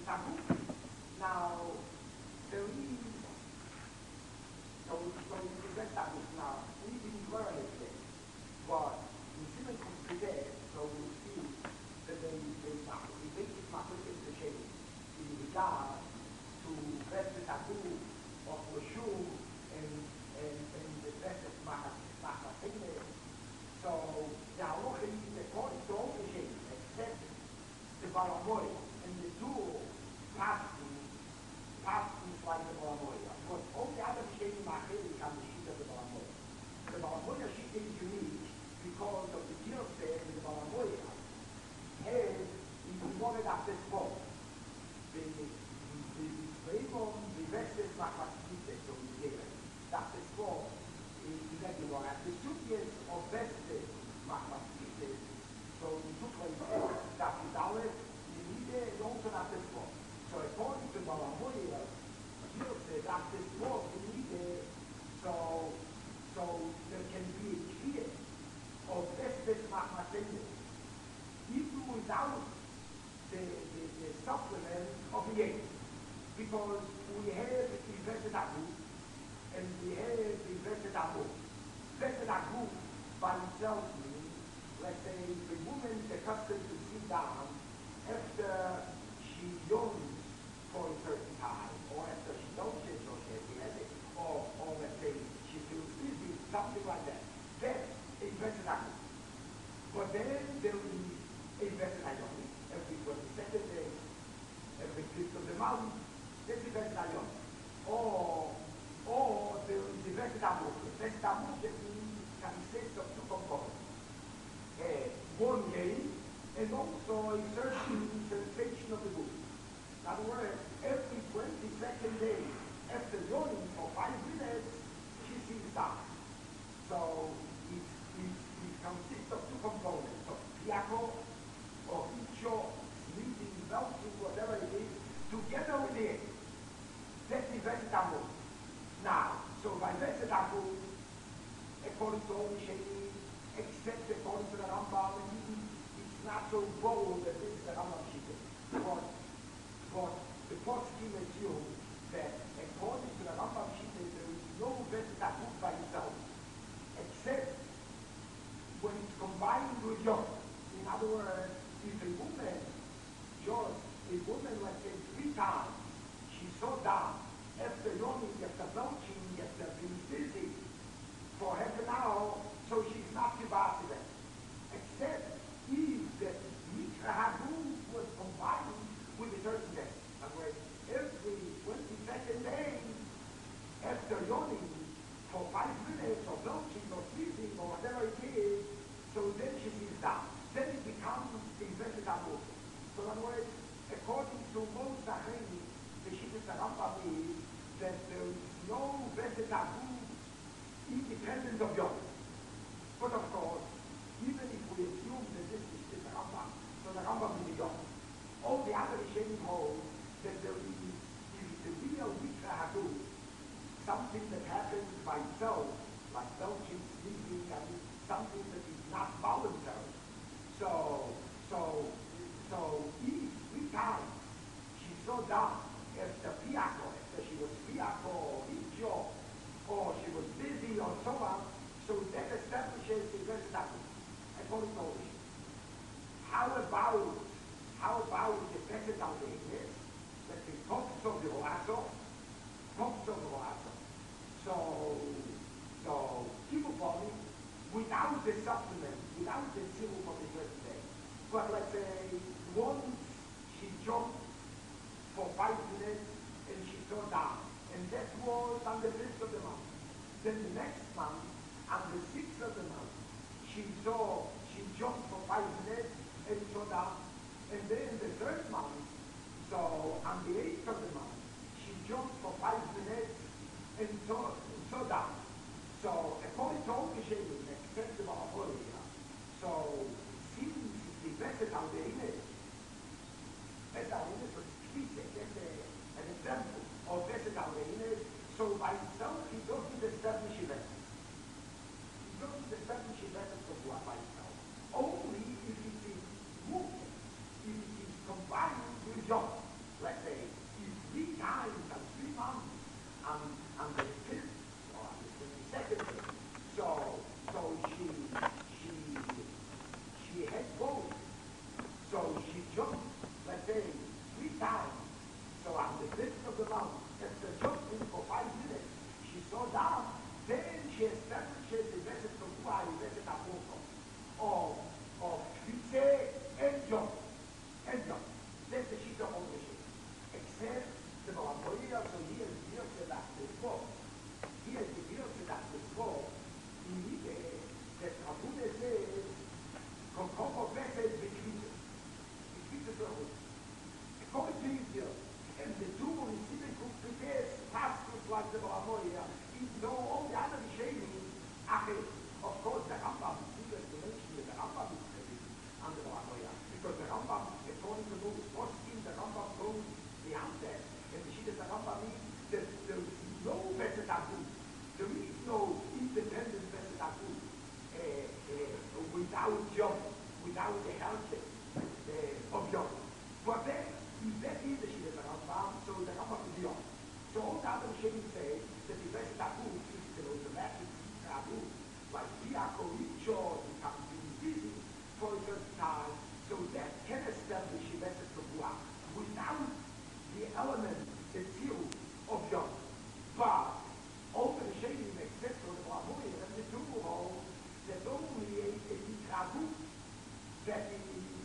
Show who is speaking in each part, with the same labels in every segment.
Speaker 1: taboo. Now, there is, so we present taboo. Now, we didn't learn it yet, but in Simon today, so we see that they make it machloket the shame in regard to rest the taboo of Roshum and the rest of Machasene. So, the halacha is according to all the shame, except the Balamoy and the two pastors like the Balamoy. But all the other shame machili can be sheet of the Balamoy. The Balamoy sheet is unique because of the Kirse and the Balamoy has wanted at this spot. The Raymond, the Vestes Machasite, so we get it. That's the spot is irregular. At the 2 years of Vestes Machasite, so we took like that is Aleph, you need it also at this spot. So according to Balamoy, Kirse, at this spot, you need it, so there can be a clear of Vestes Machasite. Even without the supplement of the eight, because we have invested Abu and we have invested Abu. Invested Abu by itself means, let's say, the woman is accustomed to sit down after she yawns for a certain time, or after she don't change or she has it, or let's say she feels busy, something like that. That's invested Abu. But then there is invested Abu. Every 22nd day, every 5th of the month, this is invested Abu. Or there is invested Abu. Invested Abu consists of two components. One gain, and also a certain sensation of the book. In other words, every 22nd day, after yawning for 5 minutes, she sits down. So it consists of two components, of piako, or icho, sleeping, melting, whatever it is, together with it. That's the Vesetamu. Now, so by Vesetamu, according to all the Sheni, except according to the Rambam, it's not so bold that this is the Rambam Shita. But the Poskim assume that according to the Rambam Shita, there is no Vesetamu by itself, except when it's combined with Yom. In other words, if a woman, let's say 3 times, she's so down, after yawning, after belching, after being busy for half an hour, so she's not kibbutz. Except if the Mikra Habu was combined with a certain day. In other words, every 22nd day, after yawning for 5 minutes, or belching, or sneezing, or whatever it is, so then she sits down. Then it becomes invested Abu. So in other words, according to most Sahini, the Shittas Rambam is that there is no vested Abu independent of Yom. But of course, even if we assume that this is Shittas Rambam, so the Rambam is Yom. All the other Rishonim hold that there is, if it's a real Mikra Abu, something that happens by itself, like belching, sneezing, something that is not voluntary. So if 3 times she's so down after piako, after she was piako or icho, or she was busy or so on, so that establishes the rest of it. According to all this. How about the method of the English? Let's say talks of the Hoaso. So people body without the supplement, without the syrup of the first day. But let's say once she jumped for 5 minutes and she saw down. And that was on the 5th of the month. Then the next month, on the 6th of the month, she jumped for 5 minutes and saw down. And then the 3rd month, so on the 8th of the month, she jumped for 5 minutes and saw down. So according to all the Rishonim, except the Balamoya, so since the method of the image, that's an example of method of the image, so by itself he doesn't establish a method. He doesn't establish a method of what by itself. Only if it is movement, if it is combined with Yom. let's say, three times and 3 months, and the fifth or the 22nd day. So she had both. So she jumped, let's say, 3 times. So on the fifth of the month, after jumping for 5 minutes, she saw down. Then she establishes the message from Kuai, the message of Kvitze and jump. And jump. That's the sheet of ownership. Except the Malamoya, so he is here to that before. He is here to that before. He needed that Abuda says, Kokomo message between them. Between the two. According to Israel, and the two receiving prepares pastors like the Malamoya, even though all the other shaming, of course, the Rambam, the mention the Rambam is heavy under the Malamoya, because the Rambam, according to those posting, the Rambam goes beyond that, and the Shida the Rambam means that there is no Besed Abu. There is no independent Besed Abu without Yom, without the help of Yom. But then, if that is the Shida the Rambam, so the Rambam is Yom. So all the other Shemim say that the Besed Abu is the automatic Abu, like Piako, Richo, becomes busy for a certain time, so that can establish a message of Buah without the element, the seal of Yom. But all the Shemim, except for the Blamoy and the Tumul, that only a Abu that is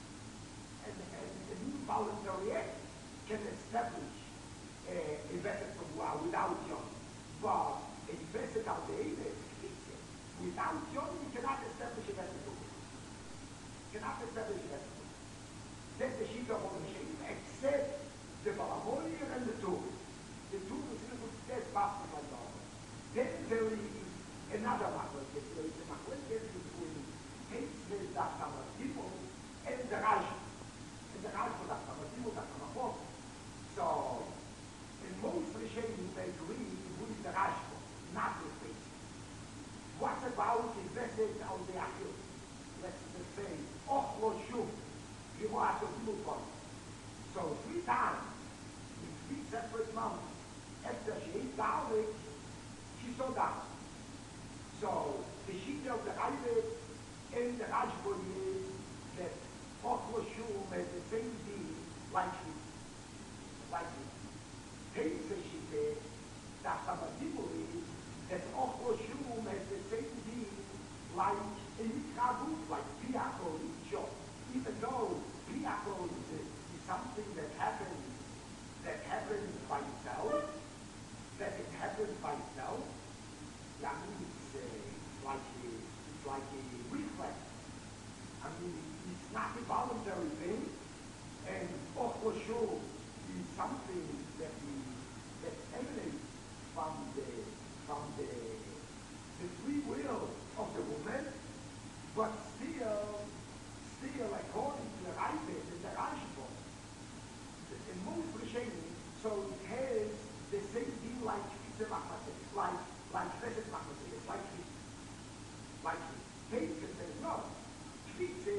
Speaker 1: an involuntary act can establish a message of Buah without Yom. But a message of the without Yom, you cannot establish a message of Buah. Cannot establish a message of Buah. That's the sheet of all the Shemim, except the Balamoy and the Tumul. The Tumul is a good test basket like that. Then there is another matter. There is a matter between Haitzvez Dachtamatimo and the Rashi. And the Rashi for Dachtamatimo, Dachtamapot. So, in most Rishonim, they agree with the Rashi, not with Haitzvez. What about the message of the Achil? Let's just say, Ochlo Shum, Givoat of Lupon. So, 3 times, in 3 separate months, after she ate garlic, she saw that. So the sheet of the Ayvet and the Rajbun is that Ochlo Shum has the same deed like me. Like me. Pays the sheet that Sabatimu is that Ochlo Shum has the same deed like a Mitrabu, like Piako, Richo. Even though Piako is something that happens by itself, that it happens by itself, I mean, it's like a reflex. I mean, it's not a voluntary thing, and Ochlo Shum is something that emanates from the free will of the woman, but still according to the Ayvet and the Rashba, in most Rishonim, so it has the same thing like Kvitze Machmaseh, like Chesed Machmaseh, it's like it. Like Haitzvez says no. Kvitze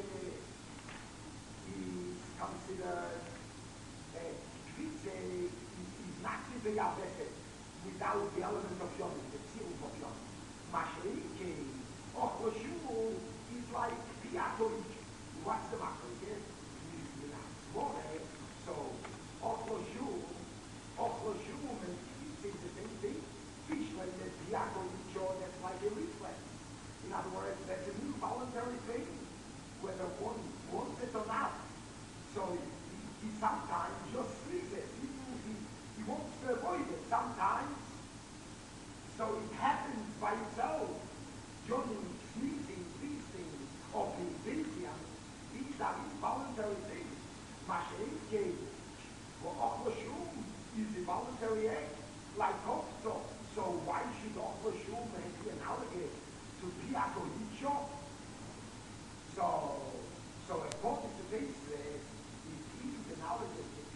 Speaker 1: is considered, Kvitze is not Kvitze without the element of Yom, the seal of Yom. Mashrike, Ochlo Shum is like Piatorik. What's the Mashrike? So Ochlo Shum and Kvitze is the same thing. Fish like that Piatorik, that's like a reflex. In other words, that's a new voluntary thing, whether one wants it or not. So he sometimes just frees it. He wants to avoid it sometimes. So it happens by itself. Joining, sneezing, feasting, or being busy. These are involuntary things. Mashrike, for Ochlo Shum is a voluntary act, like Hofzo. So why should Ochlo Shum be analogous to Piako Richo? So according to this, it is analogous to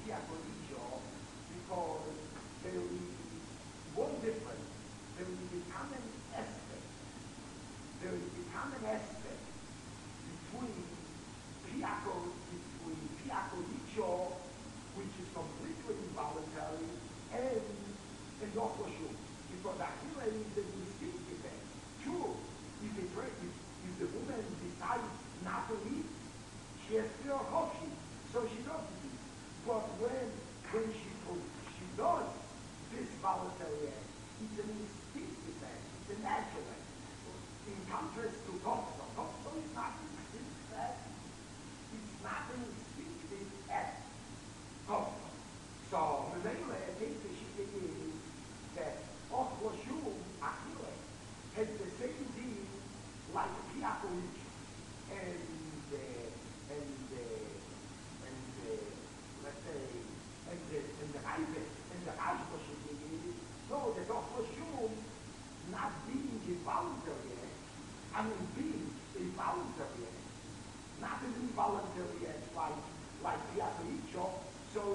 Speaker 1: Choshu, because Achille is the distinctive thing. True, if the woman decides not to eat, she has to Choshi, so she doesn't eat. But when she does this voluntary act, it's an instinctive act, it's a natural act. In contrast to Topso, Topso is not an instinctive act. It's not an instinctive act. Topso. So, the main way I think the Shita is that Ochloshum, Achille, has the same thing like Piakolich and let's say, and the Raive, and the Rashba Shita is, so that Ochloshum, not being involuntary act, I mean being involuntary act, not an involuntary act like Piakolich, so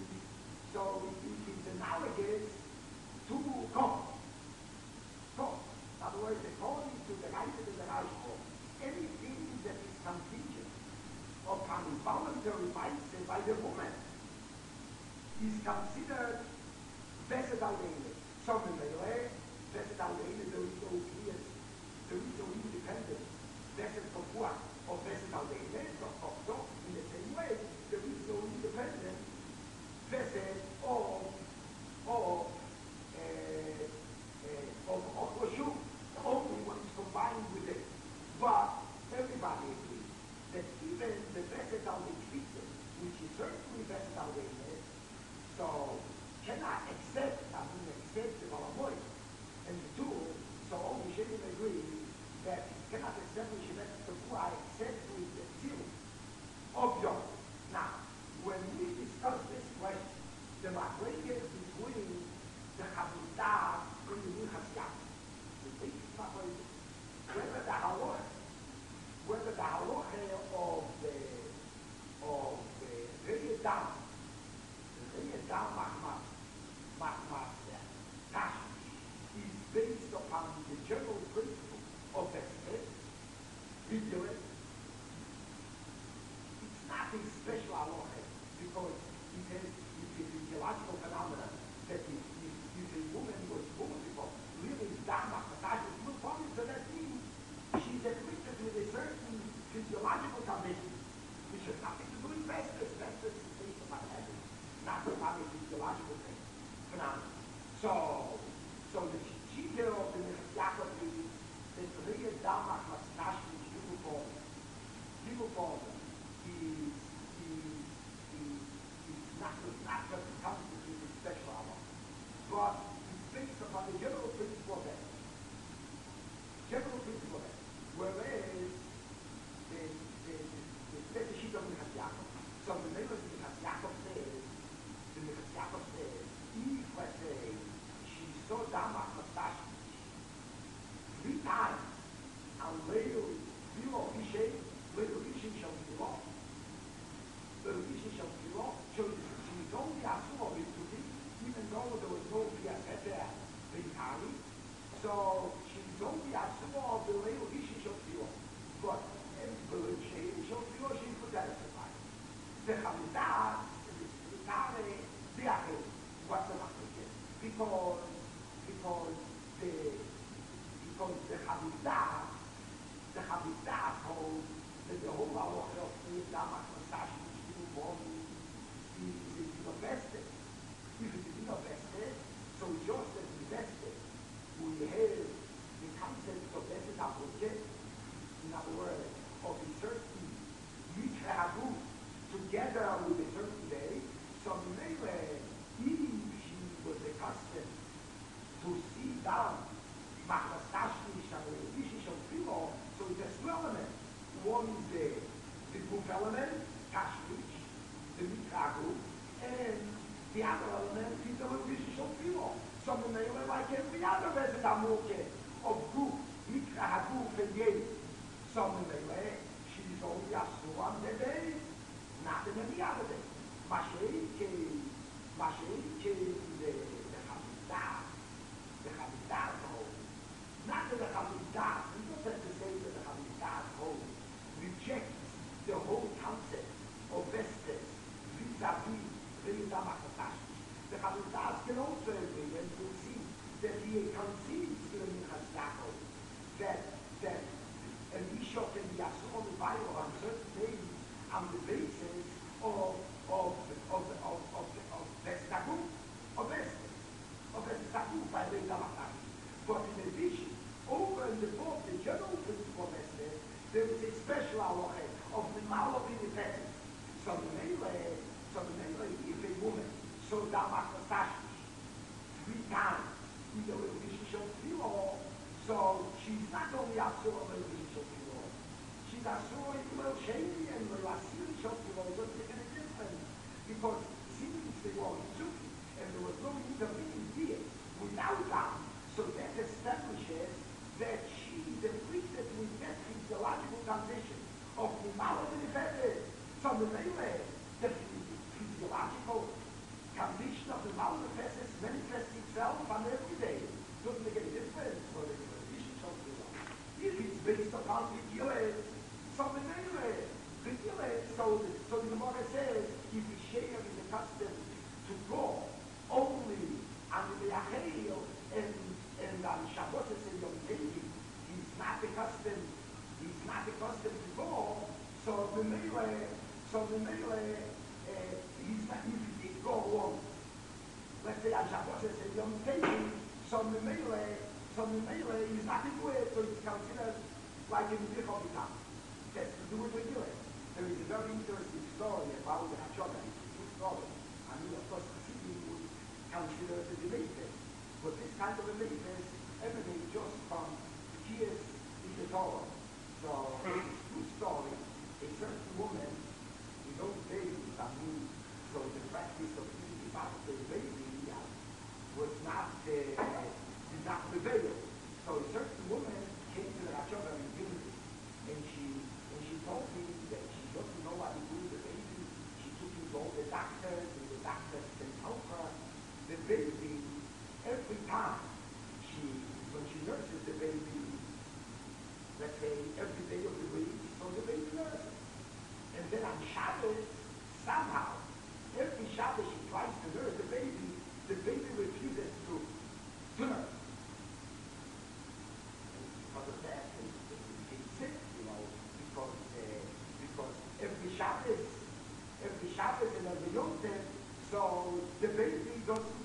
Speaker 1: it is analogous to God. So, in other words, according to the Raive and the Rashba, anything that is contingent upon involuntary vice by the woman is considered Vesed Alene. So in the way, Vesed Alene, there is no clear, there is no independent Vesed Kopua or Vesed Alene. So in the same way, there is no independent Vesed of Oshu, only when it's combined with it. But everybody agrees that even the Vesed Alene, which is certainly Vesed Alene, so cannot accept the Valamoy and the two, so all the Shemim agree that it cannot establish an Ekutapua except with the seal of Yom. Now, when we discuss this question, the Machlekes between the Chavudah and the Minchas Yaakov, the big Machlekes, whether the halacha of the Reyedam, is based upon the general principle of Vesed, vigilant. It's not a special halacha because it is a physiological phenomenon that if a woman was born before really damach, so that means she's afflicted with a certain physiological condition, which has nothing to do with Vesed. Vesed is based upon heaven, not upon a physiological thing, phenomenon. So the Shita of the Minchas Yaakov is that Riyad Damach Mastash, which people call them, is not just a constituted special Allah, but it's based upon the general principle of that. Whereas the Shita of the Minchas Yaakov. So the name of the Minchas Yaakov says, if, let's say, she saw Damach Mastash 3 times, and Leil Vishay shall be lost. So she's only assumed of it to be, even though there was no Piaset there, so she's only assumed of the Leil Vishay shall be lost. But the Vishay shall be lost, she's put that aside. The Chavidah, the Achel, what's the matter? Because the Chavidah holds that the whole halacha of Damach Mastash, which people born is invested. If it is invested, so just as invested, we have the concept of Vesed Abrochet, in other words, of a certain Mitragu together with a certain day. So maybe if she was accustomed to see down Machlastashnish and Vishish of Pilo, so it has 2 elements. One is the group element, Tashmish, the Mitragu, and the other element is the Vishish of Pilo. So maybe like every other Vesed Abrochet of group, Mitragu, and Yeh. So maybe she's only a on the day, not in any other day. Mashiach the Chavidah holds. Not that the Chavidah, we don't have to say that the Chavidah holds rejects the whole concept of Vestes vis-a-vis Riyad Damach Mastash. The Chavidah can also agree, and we'll see that that an Isha can be assumed on the Bible on certain days on the basis of Vestagu, of Vestagu by the Damatari. But in addition, over and above the general principle of Esther, there is a special halacha of the Malabin effect. So the Mele, if a woman so Damak Tashish 3 times, either with Rishon Filo, so she's not only Asura with Rishon Filo, she's Asura with Shady and with Asir Rishon Filo, was making a difference. Because since they were Suki, and there was no intervening here without them, so that establishes that she is a priestess with that physiological condition of the Malabin effect. So the Mele, the physiological condition of the manifests itself on every day. Doesn't make any difference whether it's a vision or if it's based upon the Gilad, something anyway. The Gilad, so the Gemara says, if the Sheikh is accustomed to go only on the Yachel and on Shabbos and Yom Tov, he's not accustomed to go, so the Mele, he's not, if he did go along, let's say on Shabbos and Yom Tov, so the Mele is not to do it, so it's considered like in the Bichol B'Tam. That's to do it with you. There is a very interesting story about the Hachshava. It's a true story. I mean, of course, Chassidim would consider it as a Leifes, but this kind of a Leifes emanates just from the Kiyas in the Torah. So, it's a true story. A certain woman, in those days, I mean, so the practice of eating about the baby was not, did not prevail. So a certain woman came to the Hachshava and Gilad, and she told me that she doesn't know what to do with the baby. She took him to all the doctors, and the doctors can help her. The baby, every time when she nurses the baby, let's say every day of the week, so the baby nurses. And then on Shabbos, somehow, every Shabbos she tries to nurse the baby refuses to nurse. And because of that, it's sick, because every Shabbos and every Yom Tov, so the baby doesn't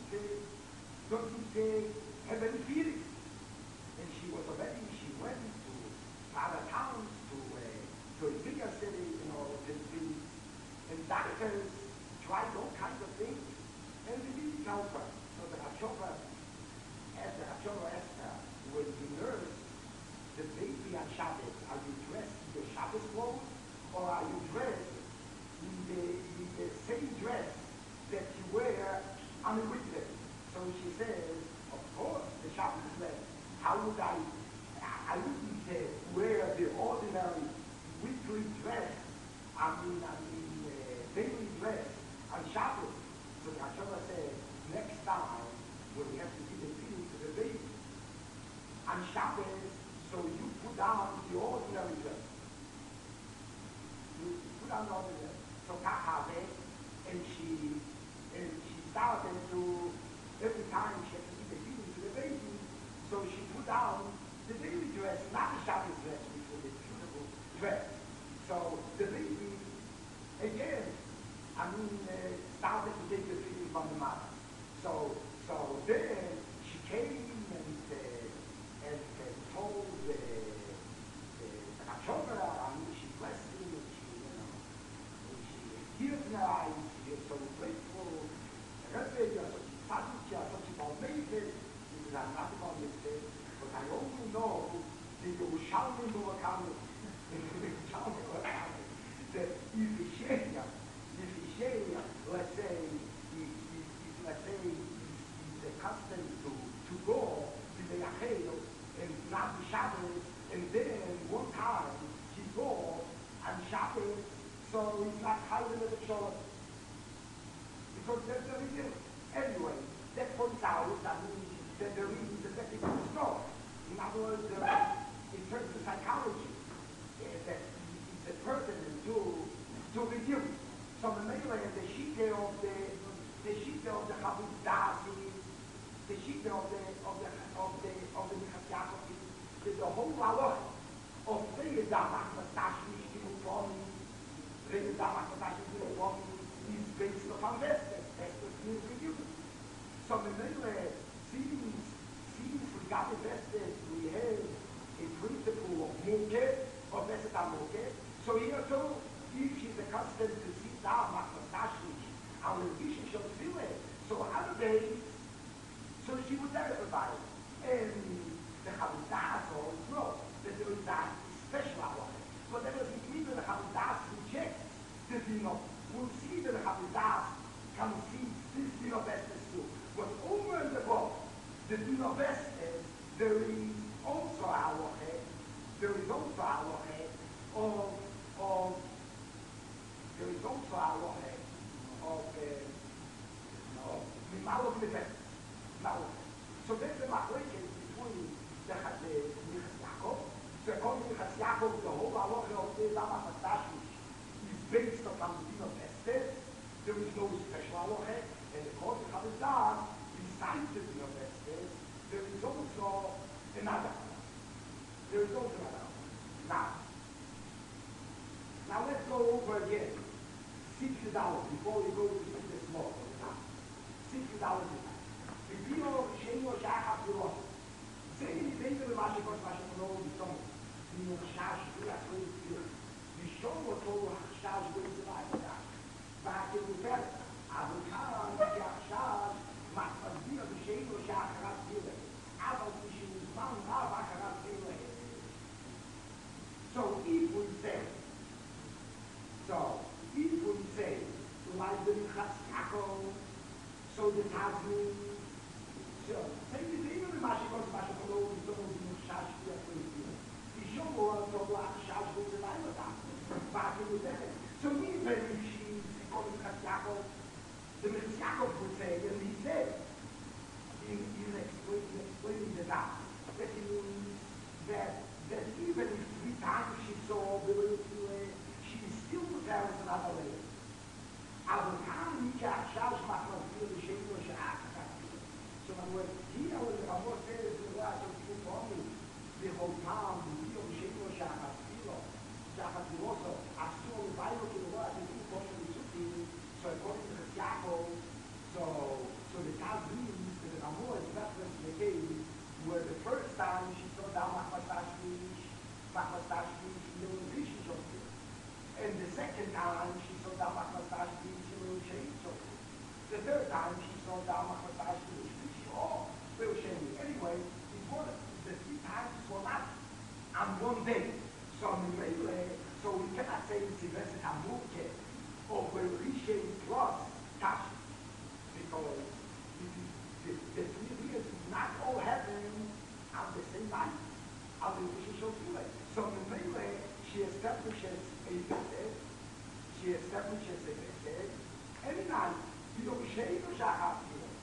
Speaker 1: have any feelings. And she went to other towns, to a bigger city, and doctors tried all kinds of things, and they didn't help her. So the Hachshava asked her, when you nurse the baby on Shabbos, are you dressed in your Shabbos clothes, or are you dressed in the same dress that you wear on the weekday? So she says, of course, the Shabbos dress. How would I wouldn't wear the ordinary weekly dress, daily dress on Shabbos. So the Hachshava said, next time, when you have to give a feeding to the baby, on Shabbos, so you put down the ordinary dress. You put down the ordinary dress. So Kahave, and she started to, every time she had to give a feeding to the baby, so she put down the daily dress, not the Shabbos dress, which was a beautiful dress. So the baby, again, started to take the feeding from the mother. So then she came and told the Hachshava, she blessed him, and she healed her eyes, she was so grateful. Rebbe, you're such a tzaddik, you're such a balmeited. He said, I'm not a balmeited, but I only know the Yerushalmi Murakami. That if he share, let's say, he's accustomed to go to the Yachel and not the Shabbos, and then one time he go on Shabbos, so he's not hiding at the shore. Because there's a reason. Anyway, that points out, that there is a technical story. In other words, in terms of psychology, that it's a person to review. So the Mele, the Shita of the Chavuz Das is the Shita of the Michas Yaakov is the whole halacha of Reye Damach, Matashmish, Gimupon, Reye Damach, Matashmish, Gimupon, is based upon Vestes. Vestes means forgiveness. So the Mele seems regarding Vestes, we have a principle of Moke, of Vestes Moke. So here too, if she's accustomed to see Damach, Matashmish, our vision shall feel it. So other days, so she would verify it. And the Chavidas also know that there is that special hour. But that doesn't mean that the Chavidas rejects the Dino. We'll see that the Chavidas concedes this Dino Vestes too. But over and above the Dino Vestes, there is also our head. There is also our head of there is also our head of Mimalov Vestes. So there's a machlekes between the Minchas Yaakov. So according to Minchas Yaakov, the whole halacha of the Damach Matashmish is based upon the din of Vestes. There is no special halacha. And according to Chavidas, besides the din of Vestes, there is also another halacha. There is also another halacha. Now let's go over again. $60 before we go to the small. $60. Bibino Sheino Shachar Pilot. Say anything to the Mashikos Mashikono, the song. You know, Shash, you are so good. The show was told Shash goes to life. Back in the bed, Avocado, Shash, Masbino, the Sheino Shachar Pilot. Avocado, Mount Avacaro Pilot. So if we say, like the Minchas Yaakov, so the Tazmin, so, say the thing of the Mashikos Mashikolo, the song of the Shash, the show was to black Shash goes in back in the day. So even if she's called Minchas Yaakov, the Minchas Yaakov would say, and he said, in explaining the that it means that even if 3 times she saw the she still carries another layer. Aber kann nicht Shash machen für die Schäfer so when here when the Rambam says the word of the Torah, the whole time the Schäfer Shachar also assume the Bible to the word the Torah so according to the Yaakov, so the time means that the Rambam is reference to the case where the first time she saw down Machmastashmish, the vision of it. And the second time she saw down Machmastashmish, the third time she saw down Machmastashmish, anyway, important. The 3 times were not on one day. So we cannot say it's invested on Muke or Berishe plus Tash. Because the 3 years did not all happen on the same night. On the Berishe Shofile. So she establishes a method. Every night, you don't shave the Shachar.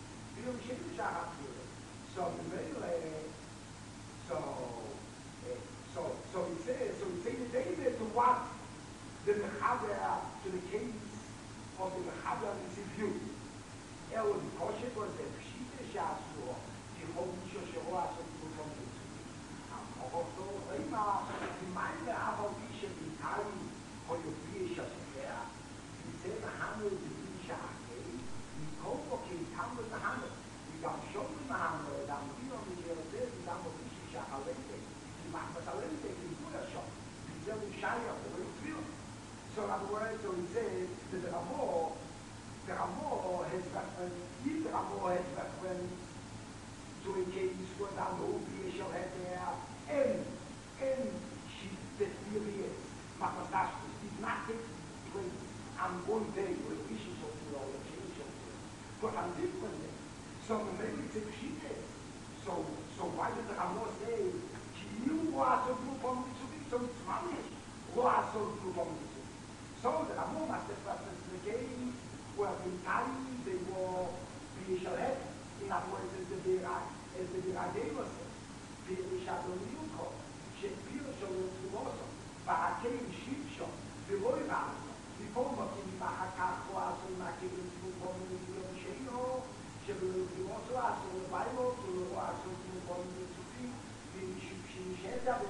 Speaker 1: So he says the David to what the Mechaber to the case of the Mechaber is in view. Was the Pshita Shasur, the whole Shoshoa, so people come to also, the mind of Bishop in Tali, or your creation there, he said the Hammer is the Shake, he called okay, Hammer the Hammer. גם שום מהמר, גם ביום מגרדל, גם מובישי שהחלטת, כמעט מחלטת, כמעט השום. זהו שייך, זה לא יצביעו. So in other words, so he says that the Ramo has reference, if the Ramo has reference to a case where the creation had there, and she, the theory is, Machmastashmish did not take place on one day with issues of the law, or change of the law, but on different days. So maybe it's a Pshita. So why did the Rambam say, you are so group on the Tzubi, so it's Mamish, who are so group on the Tzubi. So the Rambam must have referenced the case where in time they were B'Yishalet, in other words, as the Biradeva says, B'Yishadon Yuko, Shepir Shalom Tzuboso, Ba'akein Shivshon, B'Loi Razo, before Mokim Ma'akach, Oazo, Makim, Tzubo, Tzubo, Sheino, also ask the Bible to ask the Bible to see the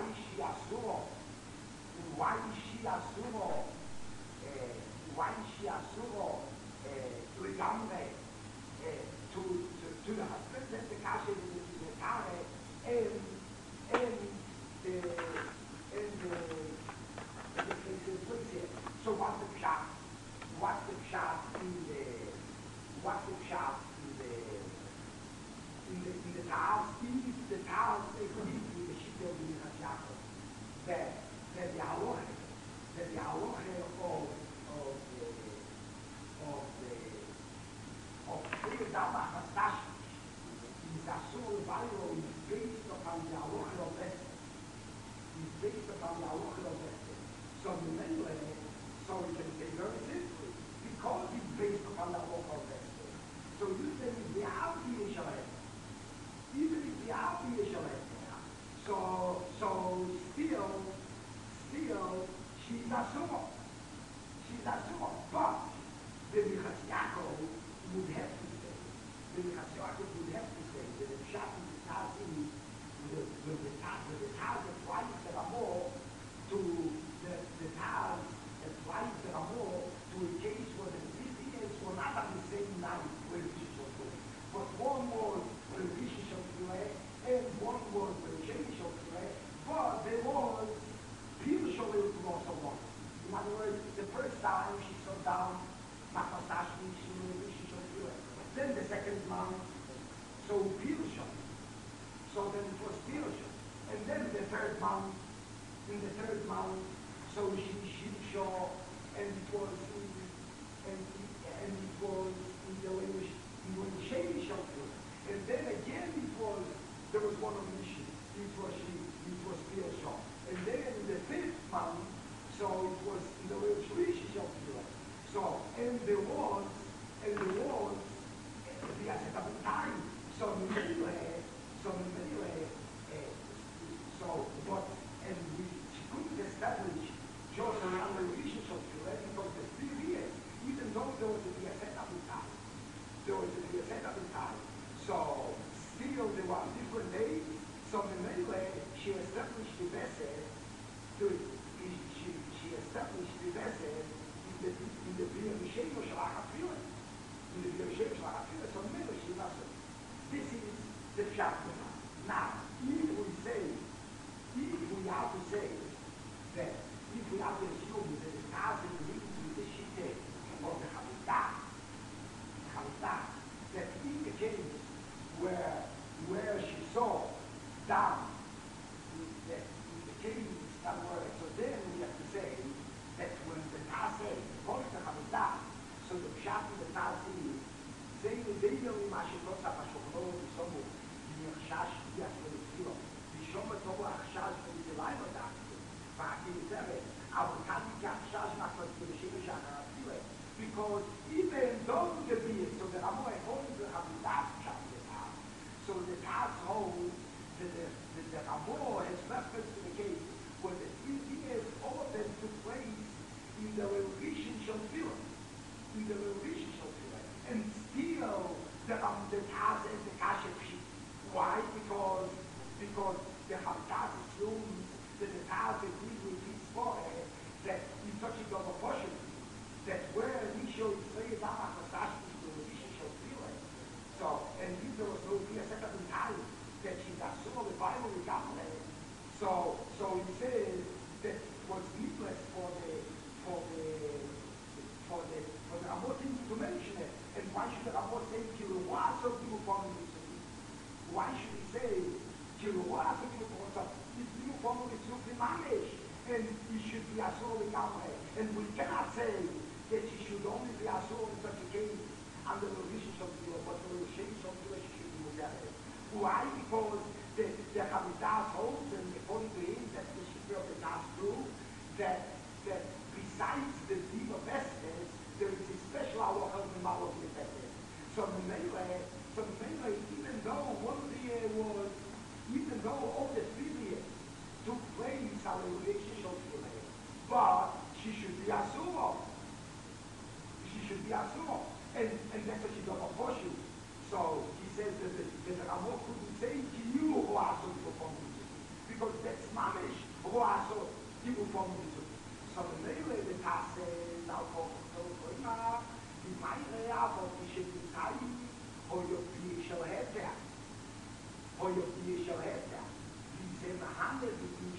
Speaker 1: is she asuro? Why is she asuro? Why is she asuro? Legamre to the husband? Then the kasha is the kare and the place here. So what's the pshat? What's the pshat in the Taz? The Taz they believe in the Shita of the Yaakov that the halacha of the Dama Hastash is asur value is based upon the halacha of Esther. Is based upon the halacha of Esther. So mainly, so we can say very simply, because it's based upon the halacha of Esther. So even if the Alpi is even if the Alpi is so still she's asur. She's asur, but the Michas Yaakov would have to say. The Michas Yaakov would have to say that the Pshat is the Taz with the Taz applies the Ramor to the Taz applies the Ramor to a case where the CPS were not on the same night where the Rishis was doing. But one was the Rishis of Tzileh and one was the Shemish of Tzileh, but there was Pirush of also one. In other words, the first time she saw down Machasashmi, she knew the Rishis of Tzileh. Then the second month, so Pirush. So then it was Pirush. And then the third month, so she saw, and it was in the language, it was Shemish of Tzileh. And then again there was one of the Rishis. It was Pirush. And then in the fifth month, so it was in the language Rishis of Tzileh. So, and there was the asset of time. So but she couldn't establish just around the Rishis of Tzileh because the 3 years, even though there was the asset of time, so still there were different days. So she established the vessel. She established the vessel in the Birushem of Shalachafila. In the Birushem of Shalachafila. So she was. This is the chapter. Now, if we have to say that if we have to assume that the Taz agrees with the Shita of the Hamidah, that in the case where she saw down the case somewhere, so then we have to say that when the Taz says, according to Hamidah, so the Pshat in the Taz is, say the Deir Mashikot Sapashoklo, the Somo, the Yershash, the Yasmelitilo, the Shoma Tobo Achshash, the Live of that, because even though the being, so the Ramah holds the Hamidah chapter, so the Taz holds that the Ramah has reference to the case where the 3 years all of them took place in the Rishon Shofila, and still the Taz and the Kasha Pshit. Why? Because the Hamidah assumes that the Taz agrees with his forehead that he's such a double portion that where he showed Israel Dama Chasash to the Rishon Shofila. So, and if there was no clear set up in time that she's assumed the Bible with Gamle, so he says that it was needless for the Ramot to mention it. And why should the Ramot say Kiruwa so people from the Why should he say Kiruwa so people from the people from the Mamish? And he should be asur with Gamle. And we cannot say that she should only be asur in such a case under the Rishon Shofila, but the Rishon Shofila she should be Mugared. Why? Because the Hamidah holds, and according to him, that the Shofila of the Taz too, that besides the Diva Vestes, there is a special halacha of the Malach Vestes. So mainly, even though all the 3 years took place on the Rishon Shofila, but she should be asur. And that's what she does on Poshu. So he says that the Ramah couldn't say to you who asur for because that's mamish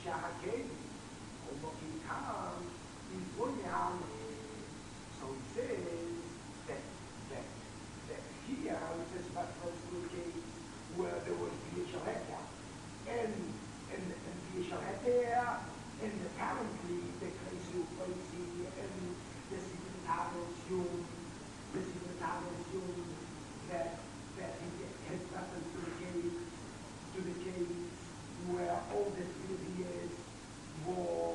Speaker 1: Shahakei, or Moki Khan, is going on. So he says that here it says about the case where there was Biyashaleka, and Biyashaleka, and apparently the place you crazy, and the Secretary assumed that he had reference to the case where all the previous were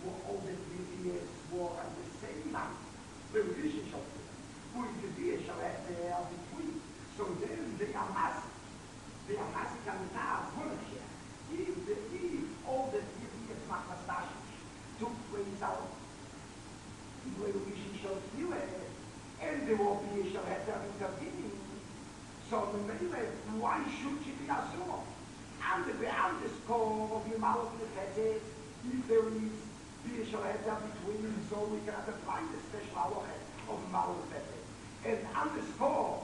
Speaker 1: at the same time. The relationship who is the Biyashaleka between. So then they are massive. They are massive and the Taz Monarchia. If all the previous Makastashis took place out in the relationship and there will be a Shaleta intervening, so the Mele, why should she be assumed? And the underscore of the mouth of the Fetet, if there is be a Shaleta between, so we can apply the special halacha of mouth of the Fetet. And underscore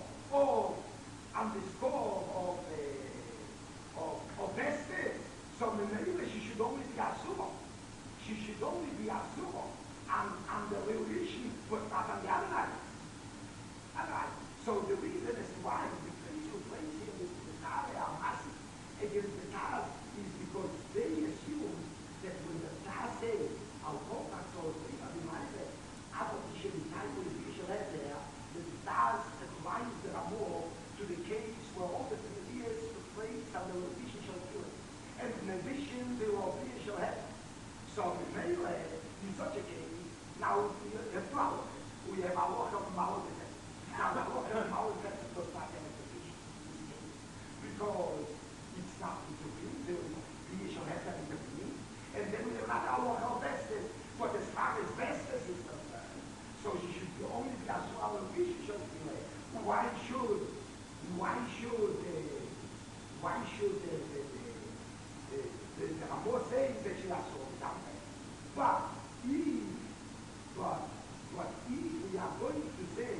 Speaker 1: of Vestes, so the Mele, she should only be assumed. She should only be assumed, and the relation was not on the other night. Alright, so the reason is why the place who plays here with the Taz are massive against the Taz is because they assume that when the Taz says, I'll go back to the Bible, after the time when the Bishop had there, the Taz applies the Ramor to the case where all the years took place and the Bishop shall kill it. And in addition, the Bishop had. So in such a case, now we have problems. We have our work of Mao. Now, the work of Mao does not have a position because it's not intervened. The issue has to intervene. And then we have not our work of Vestas, but as far as Vestas is concerned, so she should only be as well as we should be. Why should the Ramor say that she has all the time? But if we are going to say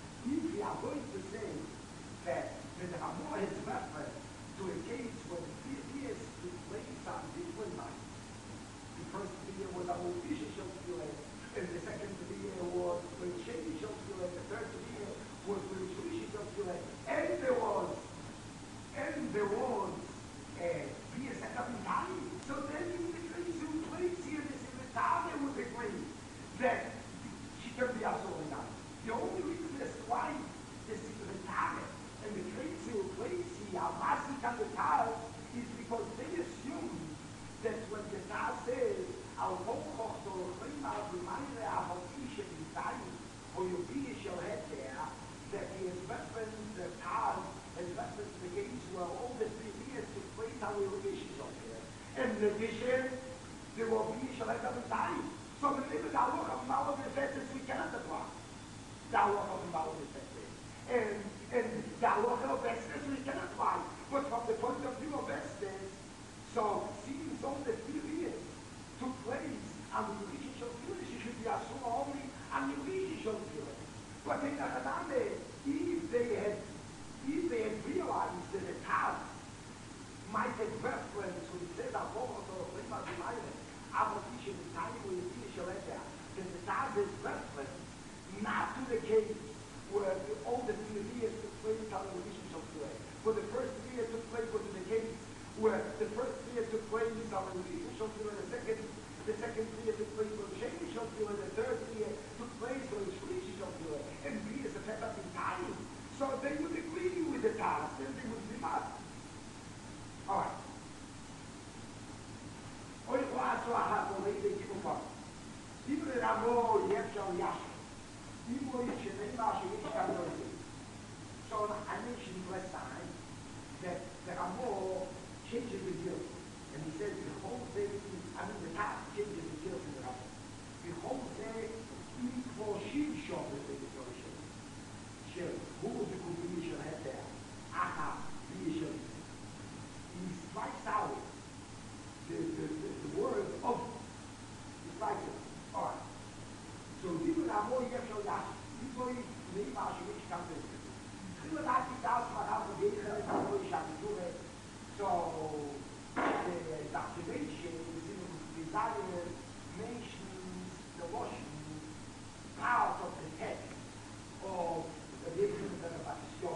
Speaker 1: that the Ramor has referred to a case where the 3 years took place on different nights. The first year was a official period, and the second year was when Shady Shel period, the third year was when Shlishi Shel period, and there was be a set up in time. So then in the case who plays here, the Secretary would agree that she can be absolutely not. The only reason as to why the Secretary and the case who plays here are massive and the Taz is because they assume that when the Taz says, I'll go to reminder of Isha in time, or you'll be shall head there, that he has referenced the Taz has referenced the case where all the 3 years took place how we were issues on here. And in addition, there will be shall head up in time. So the name of the work of Mao of the we cannot apply. The work of Mao of the and the work of Vestas we cannot apply. But from the point of view of Vestas, so since all the 3 years took place on the relationship period, she should be assumed only on the relationship period. But in the Haname, if they had realized that the Taz might have reference when it says I'll go to the Prima Island, application in time when you finish your letter, then the Taz is reference not to the case where all the 3 years took place on the relationship period. For the first 3 years took place was in the case where the first 3 years took place on the relationship period, the second 3 years took place on the relationship period, the third 3 years took place on the relationship period, and B is a set up in time. So they would agree with the task, and they would be mad. Alright. Hoy quatro a rapoei de Kibukon. Ibn Ramo Yepshon Yash. Ibn Yishin Mashi Yishkan. So I mentioned last time that the Ramo changes the guilt. And he says the whole thing, the task changes the guilt in the Ramo. The whole thing equals Shiv Shom with the Torah. Who was the combination had there? Aha, Bishop. He strikes out the word of. He strikes it. Alright. So people are more Yeshua Yash. People name our Jewish company. People like to ask what happened here, so the activation is in the Zion mentions the washing part of the text of the Bechel and the Baptist.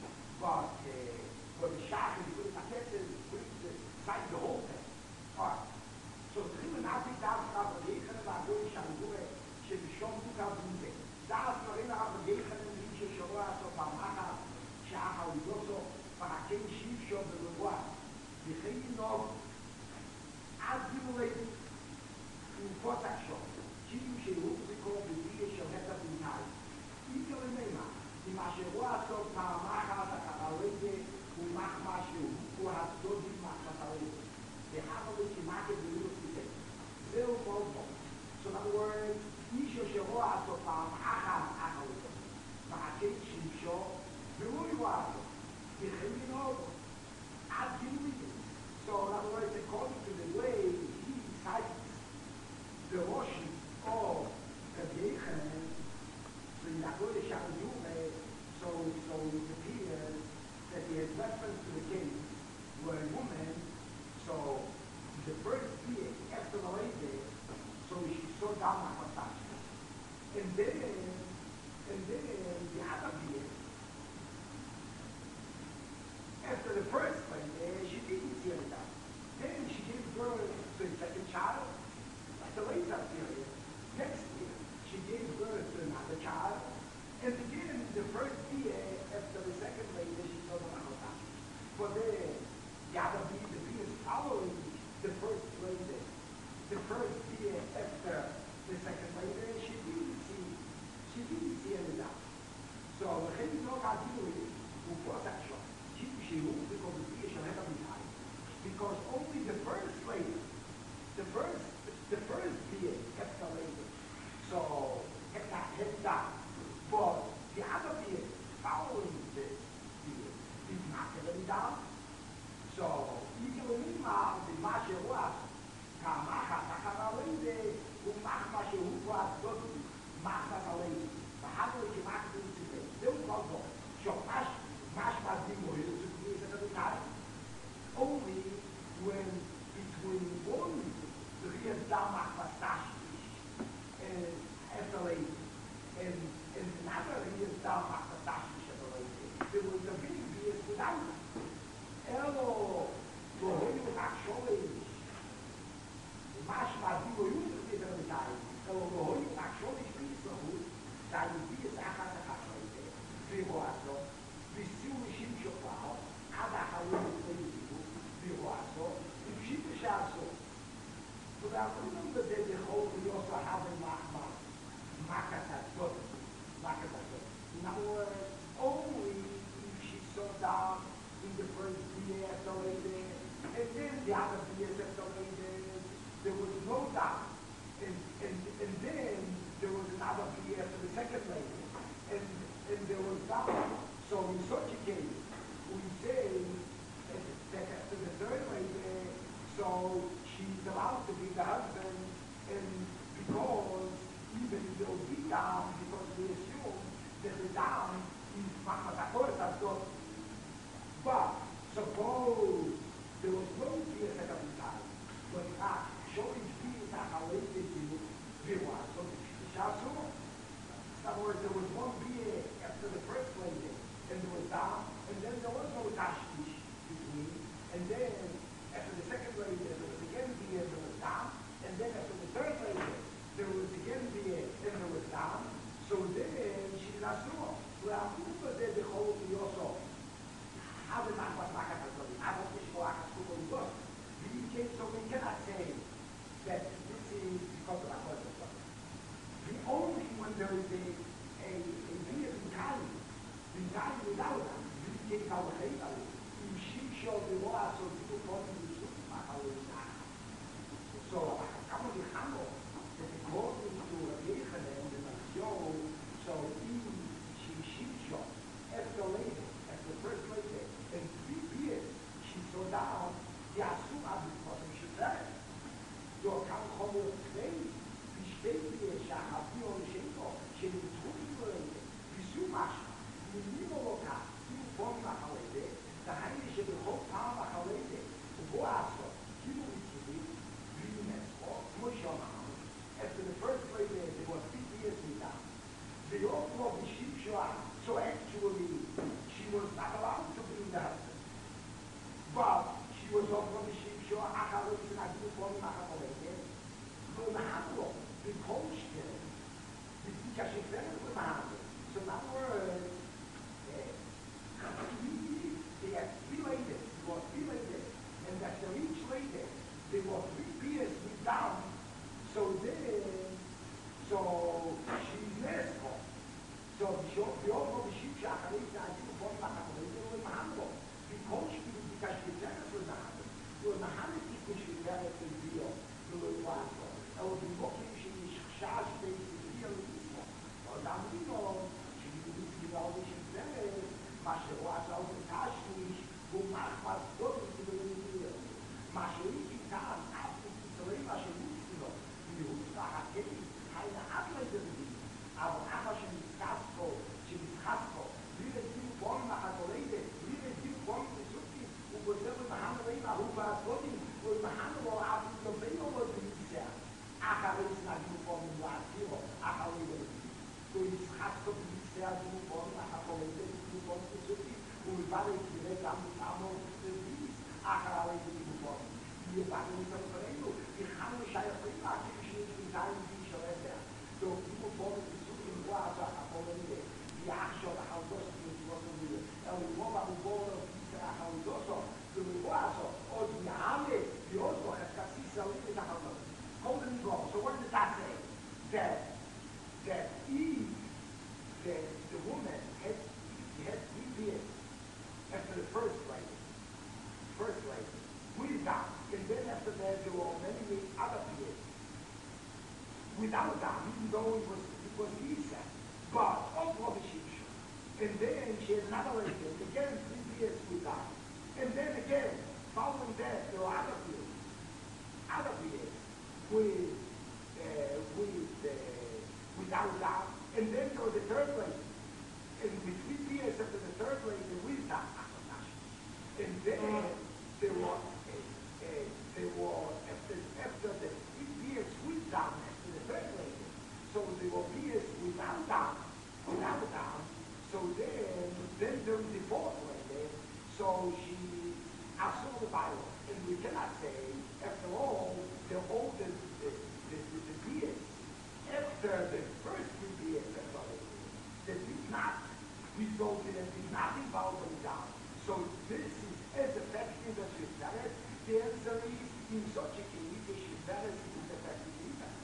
Speaker 1: But the Shach is going to get cite the whole thing. Alright. So the Rim and Abdi Das Rabbi Bechel and Abdi Shalgure שבשום תוקף מזה. דעת נוראים הרב גייכן מבין ששבוע הסוף המחה שאחר ודוסו פרקן שיב שום במבואה. וכי נוב עד גימולי ופותח שום. שיב שהוא זיקו בדייה של נטע בנאי. איתו למימה, אם השבוע הסוף המחה הקרלגה ומחמה שהוא הוא הסדודים מחתרלגה. וחבל כמעט במילות כזה. זהו מאוד מאוד. So in other words, אישו שבוע הסוף המחה הקרלגה. מעקד שימשו והוא יועדו. וכי נוב עד גימולי. So in other words, according to the way he cites the washing of the Bechel, so in the Kodesh HaYume, so it appears that he has reference to the case where a woman, so the first year after the lady, so she saw down her fashion. And then the other year, after the first lady, she didn't see her down. Then she gave birth to a second child, at the later period. Next year, she gave birth to another child. And again, the first year after the second lady, she saw the Mahotan. But then, the other year, the year following the first lady, the first year after the second lady, she didn't see any doubt. So, the Chem Zog Adili, who was actually, because only the first lady, the first year kept the lady. So, kept that. But the other year following this year is not going down. So, even when the Masha was, Kamaha, Takaralende, Umachma, Shehuwa, Dodu, Machma, Salende, the Hadley, Kimak, still called God. So, Mashma, Dimo, only when between one real Damach Vastashi and Ethelade and another real Damach Vastashi there was a big years without it. Elo, Lohoyu actually Mashma Digo used to the time. Elo Lohoyu actually speaks of who that would be a Sakasakasha. Vivoato, Visu Shimshopao, Ada Hawaii. If she was also, so that remember that the whole we also have a Makatat. In other words, only if she saw down in the first year after lady, and then the other years after lady, there was no doubt. And then there was another year after the second lady, and there was doubt. So in such a case, we say that after the third lady, so she's allowed to be the husband, and because even if they'll be down, because we assume that the down is Mahmatakorta's daughter. But suppose there was no fear second time, but showing fear that how late did you realize. So in other words, there was one beer after the first lady, and there was down, and then there was no tashtish. And then, after the second lady, there was again beer, there was down. And then after the third lady, there was again beer, and there was down. So then, she did not know. Well, who was there the whole of the also? How did not what Maka has done? I don't wish for Aka School of God. So we cannot say that this is because of Aka School. The only when there is a beer in Kali without that, we take our hate out of it. So people thought he was looking at how it was done. So I'm going to handle that according to a Bechel and the Nation, so even she shot after later, after the first lady, and 3 years she saw down the Asuma because she said, so come home with today, we stay here, Shahabi on Shinko, she was 20 years, we so much, we need a look at, you form a holiday. The heilige the whole power holiday, the boaso, he will be, they were 50 years without. The author of the Shipshua, so actually, she was not allowed to bring the husband. But she was offered the Shipshua, Achalos, and Agilupon, Machakolege, Lunahamlo, the Kolshke, the Tikashifel, Lunahamlo. So, in other words, they had 3 ladies, there were 3 ladies, and after each lady, there were 3 peers with down. So then, she's Nesco. So the offer of the sheep shacharis, I think, was not a little in Mahambo. Because she was Mahambo. You were Mahambo, people should have it in Rio, the little one. I was invoking, she was Shash, basically, Rio, or Damino, she was in all the sheep there, Masha was out of Tashmish, who Mahmas got into the Rio. Masha is in town, after the Masha Musino, the Husta Hakei, keine Ableiter sind. Aber nachher schon die Skasko, wie wir die wollen nach der Leute, wie wir die wollen besuchen, und wir selber nach Hause reden, auch über das Gott, und wir haben nur auch die Domäne, wo wir nicht sehr. Ach, aber es ist nach dem Form, wo er hier, ach, aber wir sind. Und die Skasko, die ist sehr, die wollen nach der Leute, die wollen besuchen, und wir waren direkt am Tamo, ach, aber wir sind die wollen. Wir waren nicht auf der Leute, wir haben uns ja prima, die Geschichte in seinem Bücher, so, people follow the suit was a holiday. The actual how those things was a real. And we walk out the board of how it also, the was or the army, the also has Cassisa with the house. Hold and go. So what did that say? That Eve, the woman, had 3 years after the first lady. Wisdom. And then after that, there were many other years. Without that, even though it was Lisa, but also the Shipsha. And then she had another lady, again 3 years without. And then again, following that, there were other years without that. And then there was the third lady. And with 3 years after the third lady, with that. And then there were after the 3 years with that. So they were peers without down. So then there is the 4th lady. So she has all the Bible. And we cannot say, after all, the peers, after the first 3 years, that did not result in and did not involve them down. So this is as effective as Shiftaret. The answer is, in such a case, the Shiftaret is effective.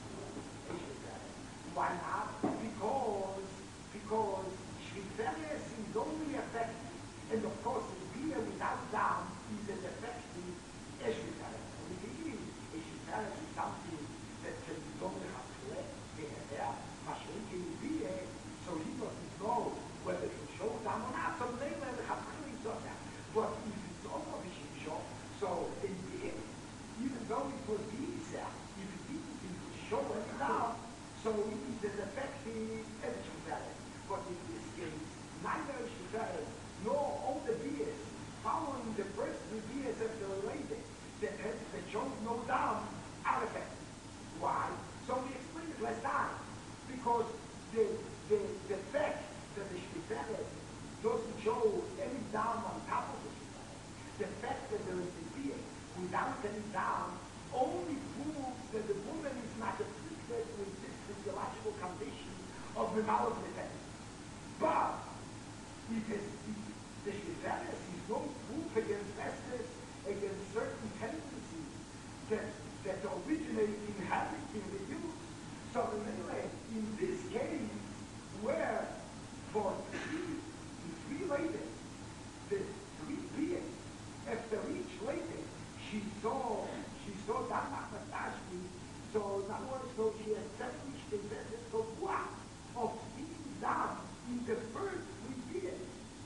Speaker 1: Why not? Because Shviteres is only effective, and of course, a beer without down is as effective as Shviteres. A Shviteres is something that can be done to have left there, Mashiach can be so he doesn't know whether it will show down or not. So they will have clearly done that. But if it's over the show, so a beer, even though it was easier, if it didn't show it down, so it is as effective as Shviteres. But in this case, neither Shviteres nor all the beers following the first 3 beers of the lady that showed no down are effective. Why? So we explained it last time. Because the fact that the Shviteres doesn't show any down on top of the Shviteres, the fact that there is a beer without any down only proves that the woman is not afflicted with this physiological condition of memalot defense. But the Shviteres is no proof against Estes, against certain tendencies that originate in habit in the youth. So anyway, in this case, where for 3 ladies, the 3 beings, after each lady, she saw that Tashmi. So in other words, so she established the method of what? Of speaking down in the first 3 beings.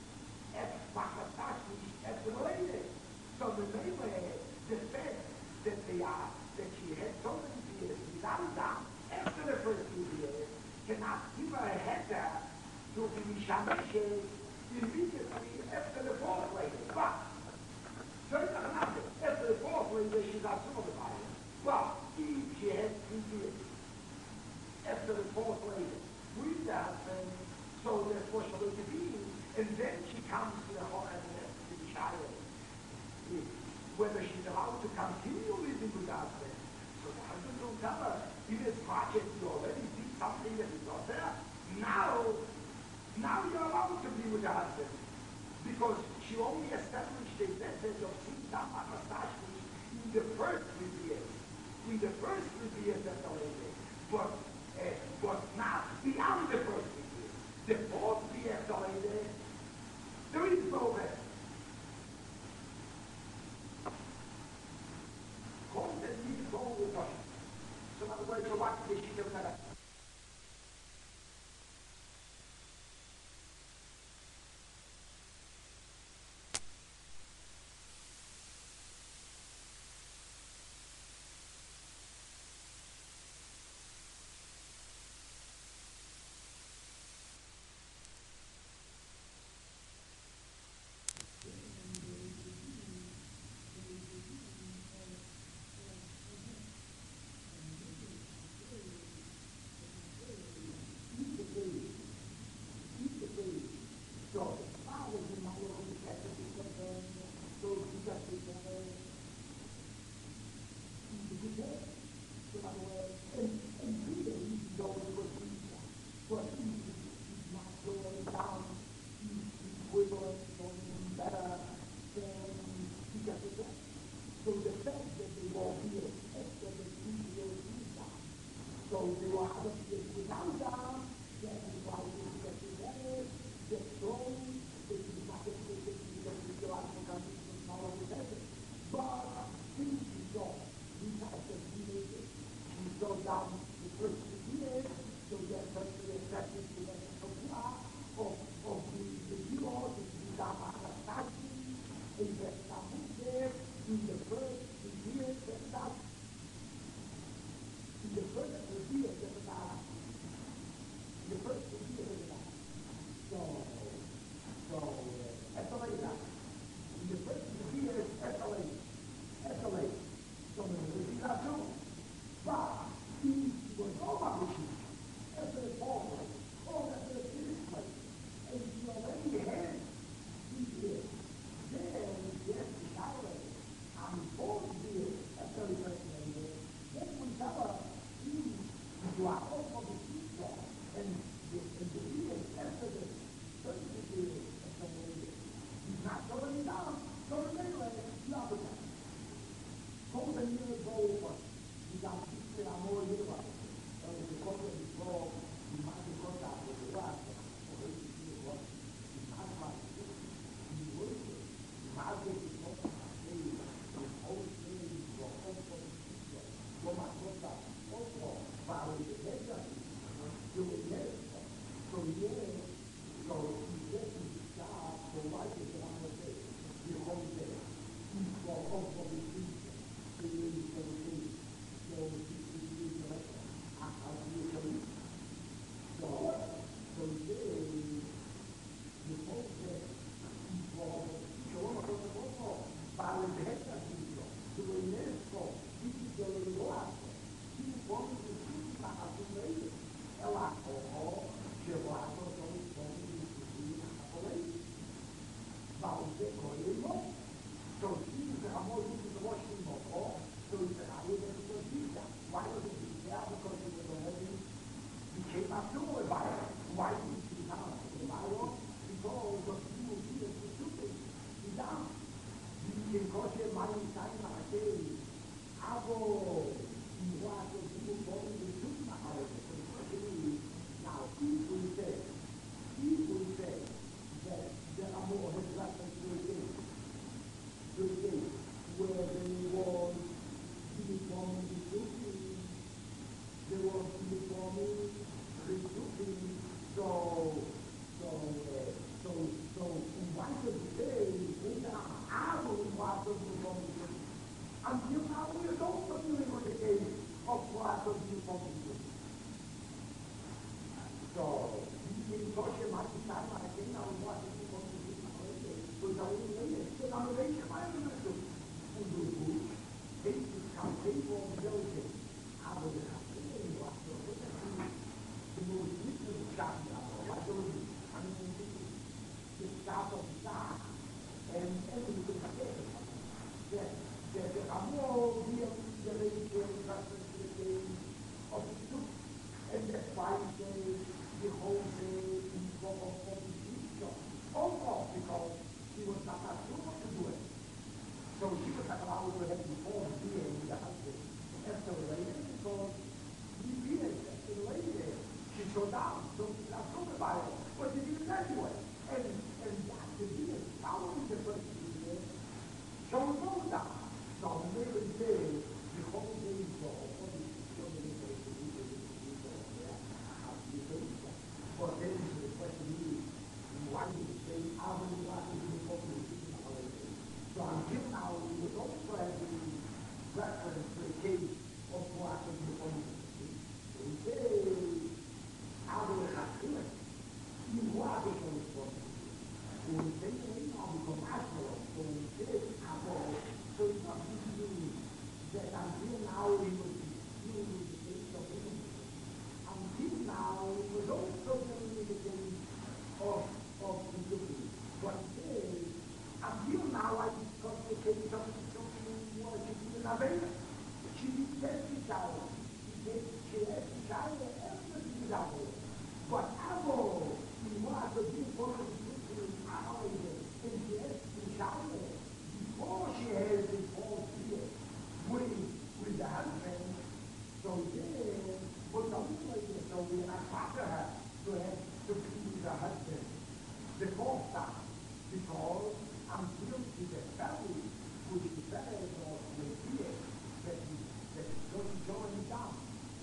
Speaker 1: After the lady. So the fact that she had so many beings without down after the first 2 years cannot give her a header to be Mishamishes immediately after the 4th lady. But after the 4th lady, she's not some of the Bible. But if she had 3 years after the whether she's allowed to continue living with her husband. So the husband will tell her, in as much as you already did something that is not there, now you're allowed to be with your husband. Because she only established a message of Sita Apostashis in the first 3 years. In the first 3 years of the lady. But now, beyond the first 3 years, the fourth year of the lady, there is no rest. Call that needs to go with us. So in other words, what did she do that? all the lady came reference to the days of the soup. And that's why the whole day in form of the future. Also because she was not sure to do it. So she was not allowed to have before being with the husband. After the lady, because he realized after the lady, she showed down. So she's not sure about it. But she did it anyway. And that's the deal. Following the first year, shows no doubt. So when they would say, the whole day is all, but then the question is, why did you say, I will not be able to do it? So until now, we would also have the reference to the case of what happened before you. So we say, I will have to do it. You are the responsibility. So we say, now become natural. So we say, so it's not easy that until now we would be dealing with the case of innocence. Until now, it was also dealing with the case of integrity. But until now, I discussed the case of something more in America. She said to child, she has to child everything is out there. But Avo, he was a big one of the and she has to child before she has this whole fear with the husband. So but something like this, so we are not after her to have to be with the husband before that, because until she gets family, which is better or the fear that doesn't join down,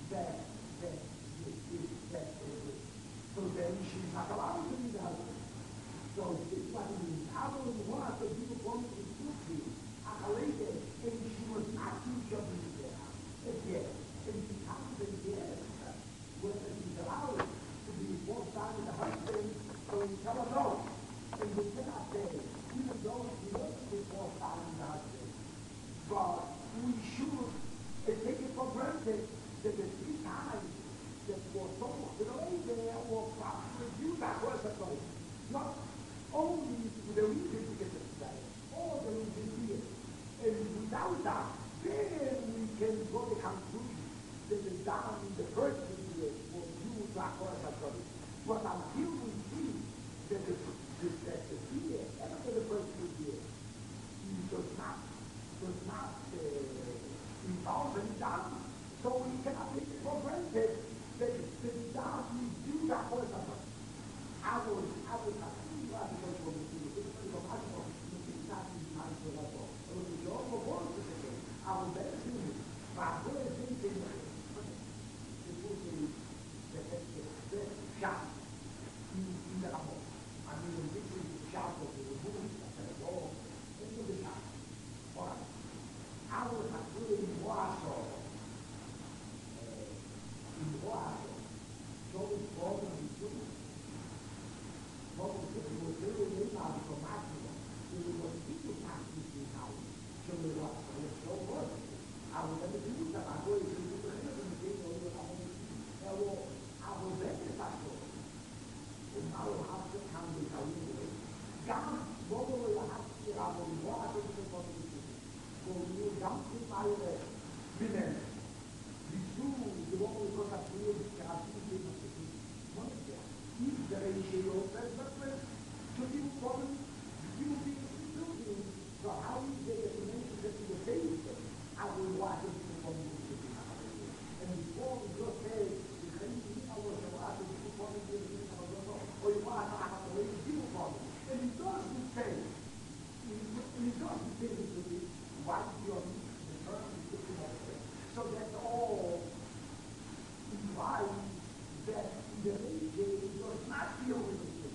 Speaker 1: so then she's not allowed to be the husband. So this is what it means. I don't want to be the woman who took me. I lady, and she was not too jumping there. Yes. And she comes and yes, whether she's allowed to be forced out with the husband, so we tell her no. And we cannot say, even though she wasn't be forced out with the husband, but we should take it for granted that the 3 times that was told to the lady or review that was the place. Not only the reason to get it right, all the reason here. And without that, then we can go to the conclusion that the down in the first year was used that was the place. But until we see that the fear after the first year does not involve any doubt, so we cannot take it for granted that the doubt we do that was the place. I was not too glad because what we do is because I know it's not in time for that all. It was a job of work to say, I was better than you. But I'm going to think it was the shot in the amor. I mean, this is the shot of the woman that all into the shot. But I was not really in Warsaw. So it's all in the What was very out from Africa. It was people practicing now. So it was so good. I was never doing that. I was going to do the thing over I was very factual. And now I have to come with how you do it. God, what will I have to I will walk into the community. So you jump in my women. The two, the one who got up here, the ratio that's reference to people from human beings building. So how is the explanation that you were saying that I will watch it from the and before we go say the crazy I was a lot of people from the or you want to have a way people from it. And it doesn't say to me what you're the term is looking at. So that's all implies that the ratio does not deal with it.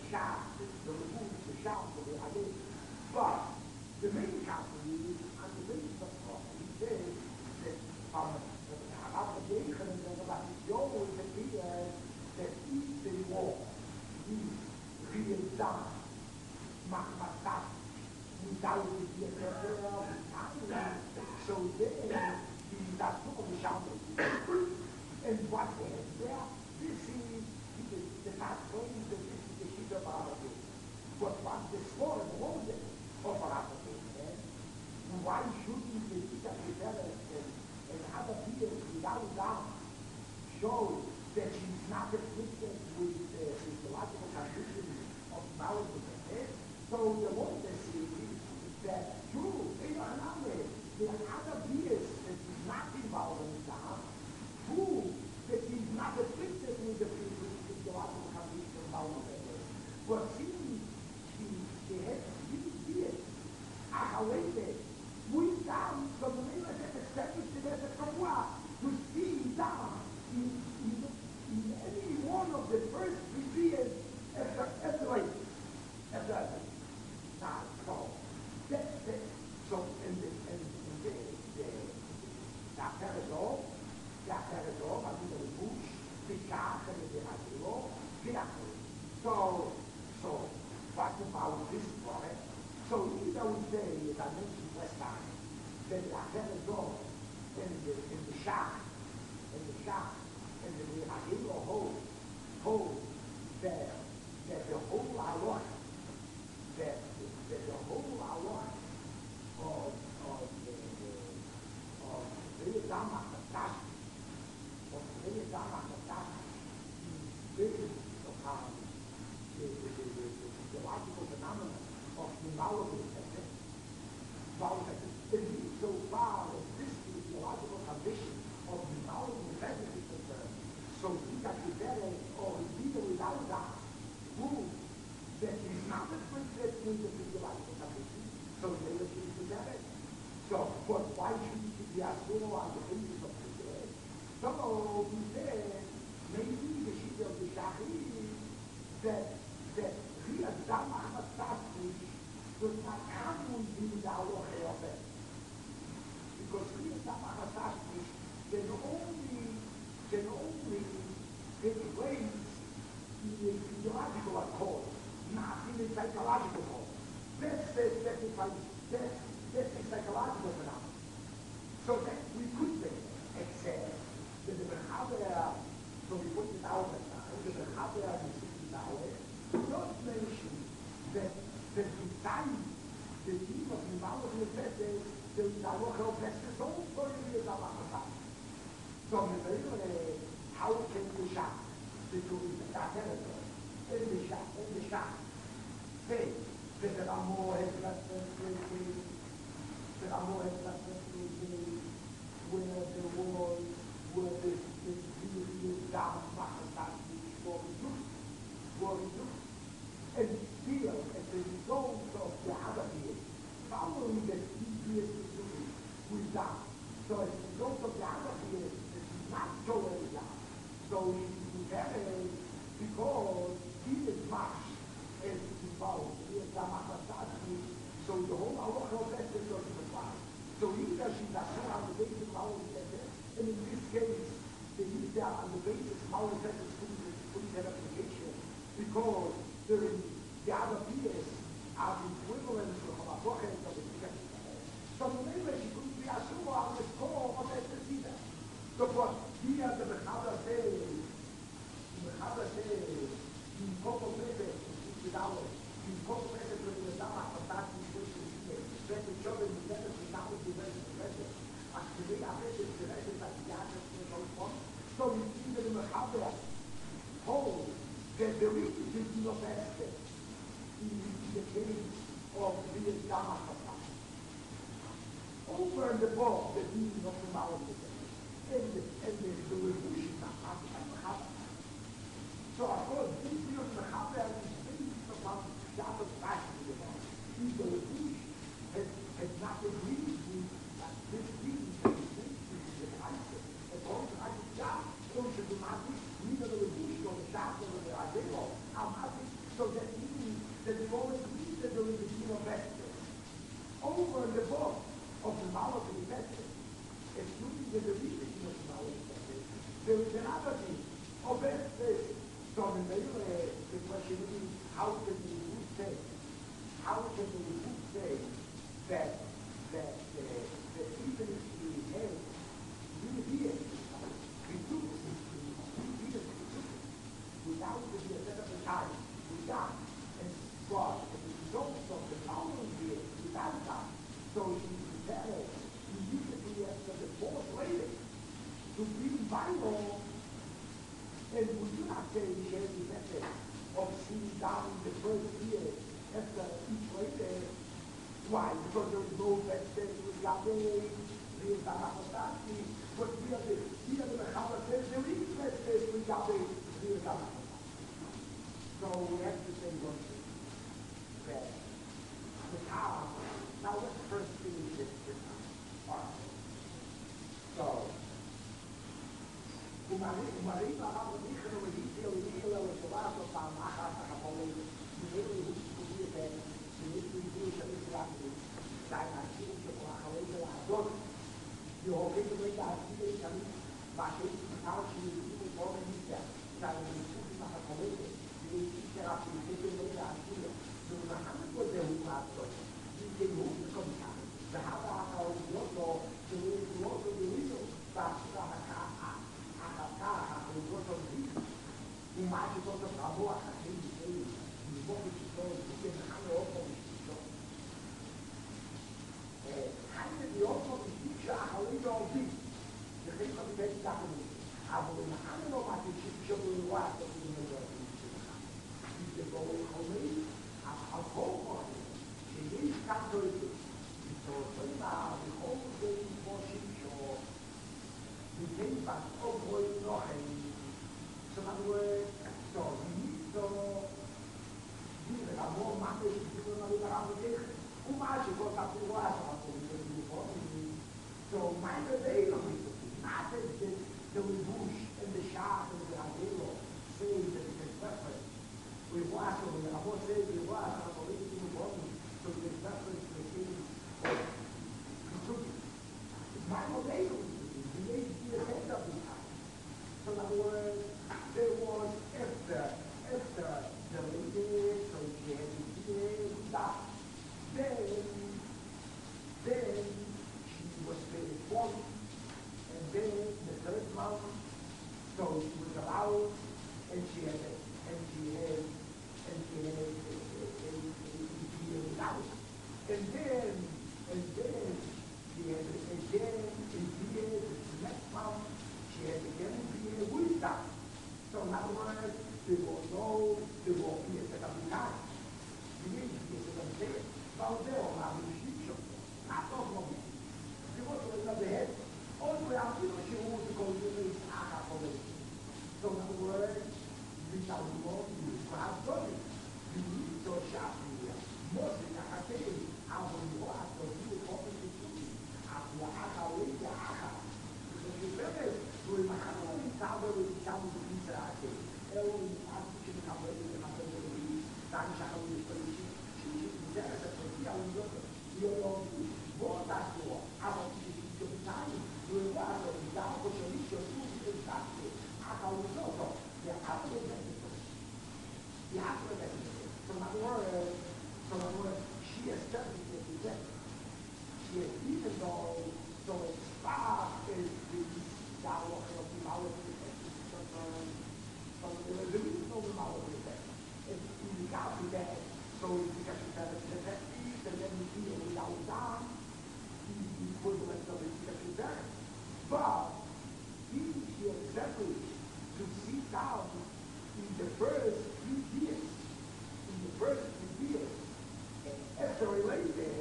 Speaker 1: shaft, the lagoon, the shaft of the idea. But the main category and the main support, he says that about the Jacob and about the Joel that he that each they walk, he real down, macht without the so there he does not only shout and what there, this is the past going that this is the sheet of our day. But what the small and older of our day, why shouldn't the teacher develop and other people without doubt show that she's not afflicted with the physiological condition of knowledge of the head? So the one that sees that true, they are not there. There are other beings that is not involved in that, who that is not afflicted with the physiological condition of knowledge of the head. But since she has these beings, however, we down from the name of that established as a Torah to see down in any one of the first three beings as the light. Now, so in the Apparatol, I think the bush, the calf, and the Hatilo, So, what about this point? So, either we say, as I mentioned last time, that the Apparatol in the shaft, and the Hatilo hold that the whole alone, that the whole alone of the Dhamma is based upon the logical phenomenon of the knowledge of the so far as this physiological condition of the knowledge of the is concerned, so we got to better or either without that prove that is not afflicted with the physiological condition, so they will choose to better. So, but why shouldn't it be assumed on the basis of the dead? So we said maybe the sheet of the Shahid that Ria Dhamma Hamastasri does not come with the Aloha of it. Because Ria Dhamma Hamastasri can only take place in the physiological accord, not in the psychological accord. That's the psychological phenomenon. So that we could say, except that the Mechaber, so we put it out at times, the Mechaber and the Siddhi don't mention that besides the theme of the knowledge of the Beth, there is a local best result for you as a lot. So how can the shop, the two is the territory, in the shop, say that there are more headlessness that are more headlessness where there were the really down and feel as a result of the other being, following the previous doing with that. So as a result of the other being, it is not totally that. So you have because he is much as involved. He is so the whole halacha of that doesn't apply. So either she's assumed on the basis of our and in this case, they use that on the basis of our couldn't have application because during the other years are equivalent to halacha of the so maybe she couldn't be assumed on the score of that either. So what here the Mechaber says, in Koko Pepe, in Koko Pepe, the Dhamma Patati, that the children in the knowledge of the present, actually, I bet it's the lesson that the others will go on. So we see that the Mechaber holds that there is no aspect in the case of the Dhamma Patati. Over and above the meaning of the knowledge of the and the revolution of the Mechaber. So I thought this view of the Mechaber is based upon Shabbos Rashi about. The revolution has not agreed with this reason for the concept. As long as I should do Mati, neither the revolution or the Shabbos or the Adelo, how Mati, So that means that it always means that there is a deal of vested. Over and above of the knowledge of the vested, assuming that there is a deal of knowledge of vested, there is another thing of vested. So the question is, how can the Yehud say that even if we have real beings, without the set of the time, we die. And God, as a result of the following year, without time. So he prepared immediately after the fourth later to bring Bible. And we do not say we share the method of seeing down the first year after each later. Why? Because there is no method with Yahweh, there is Damachotati, but here the Mechama says there is method with Yahweh, there is Damachotati. So we have to say one thing, that the cow, now let's first finish this part. So, ומראים הרב ומיכאל ומיכאל ומיכאל ושולח אותם אחת החפולים, ומילא הוא שקובי את זה, ומילא הוא שמיך לנו, sein Archiv של החלטה לעשות, והוביל את העתיד הישנים, והשאית בכלל שיהודים את רוב הניסה, sein ניסוך עם החפולים, והישישה הפליטים לא לעתיד, ומחמת כל זה הוא לעשות, וכאילו בקומתה, והבה החלטות לו, שלא בדורינו, והשאלה הקעה, הוא מעט אותו תרבו החיים בשביל לבוא בשביל ובכלל לא אופו בשביל חיים להיות פה בשביל שהחיים לא עובדים וכן חביבי תחנו אבל אנחנו לא מעטישים שבו לא עשו זה בואו יכולים על כל מועדים שיש כאן דוידים ותורפים בכל זה כמו שמשור וכן בכל נוחם so dire l'amore manda di più non arriveranno dietro come ci può capire so mind the day of it not that the bush and the shark and the idea say that it is perfect we watch over the amore say we watch our political body so it is perfect to see mind the day of it the day is the head of the time so in other words there was after the lady, so she had to die. Then she was very poor, and then the third month, so she was allowed, and she had a year without. And then she had again a year, the next month, she had again a year without. So in other words, there will be a set of time. You need to get to say it. Well, there will not be a future. Not all of it. If you want to another head, all the way out, you know, she wants to go to the Aha police. So in other words, this is how you want to grab money. You need to shop here. Mostly, I can tell you, how you are, so you will come to the city. After the Aha, with the Aha. Because you better, so in my family, Tabo will be down to the pizza. Eu acho que no cabo ele na frente dele tá enxergando isso para ele se essa aqui a luz e eu vou dar sua a voz de que eu saio do lado da oportunidade tudo que está aqui a causa do e a causa do e a causa do from our she has studied it she has even though so it's far is the down of the power there is no power with that. It's in the gap with that. So it's because it's effective, and then you see it without down, the equivalent of it because it's there. But if she accepted to sit down in the first few years, after a later,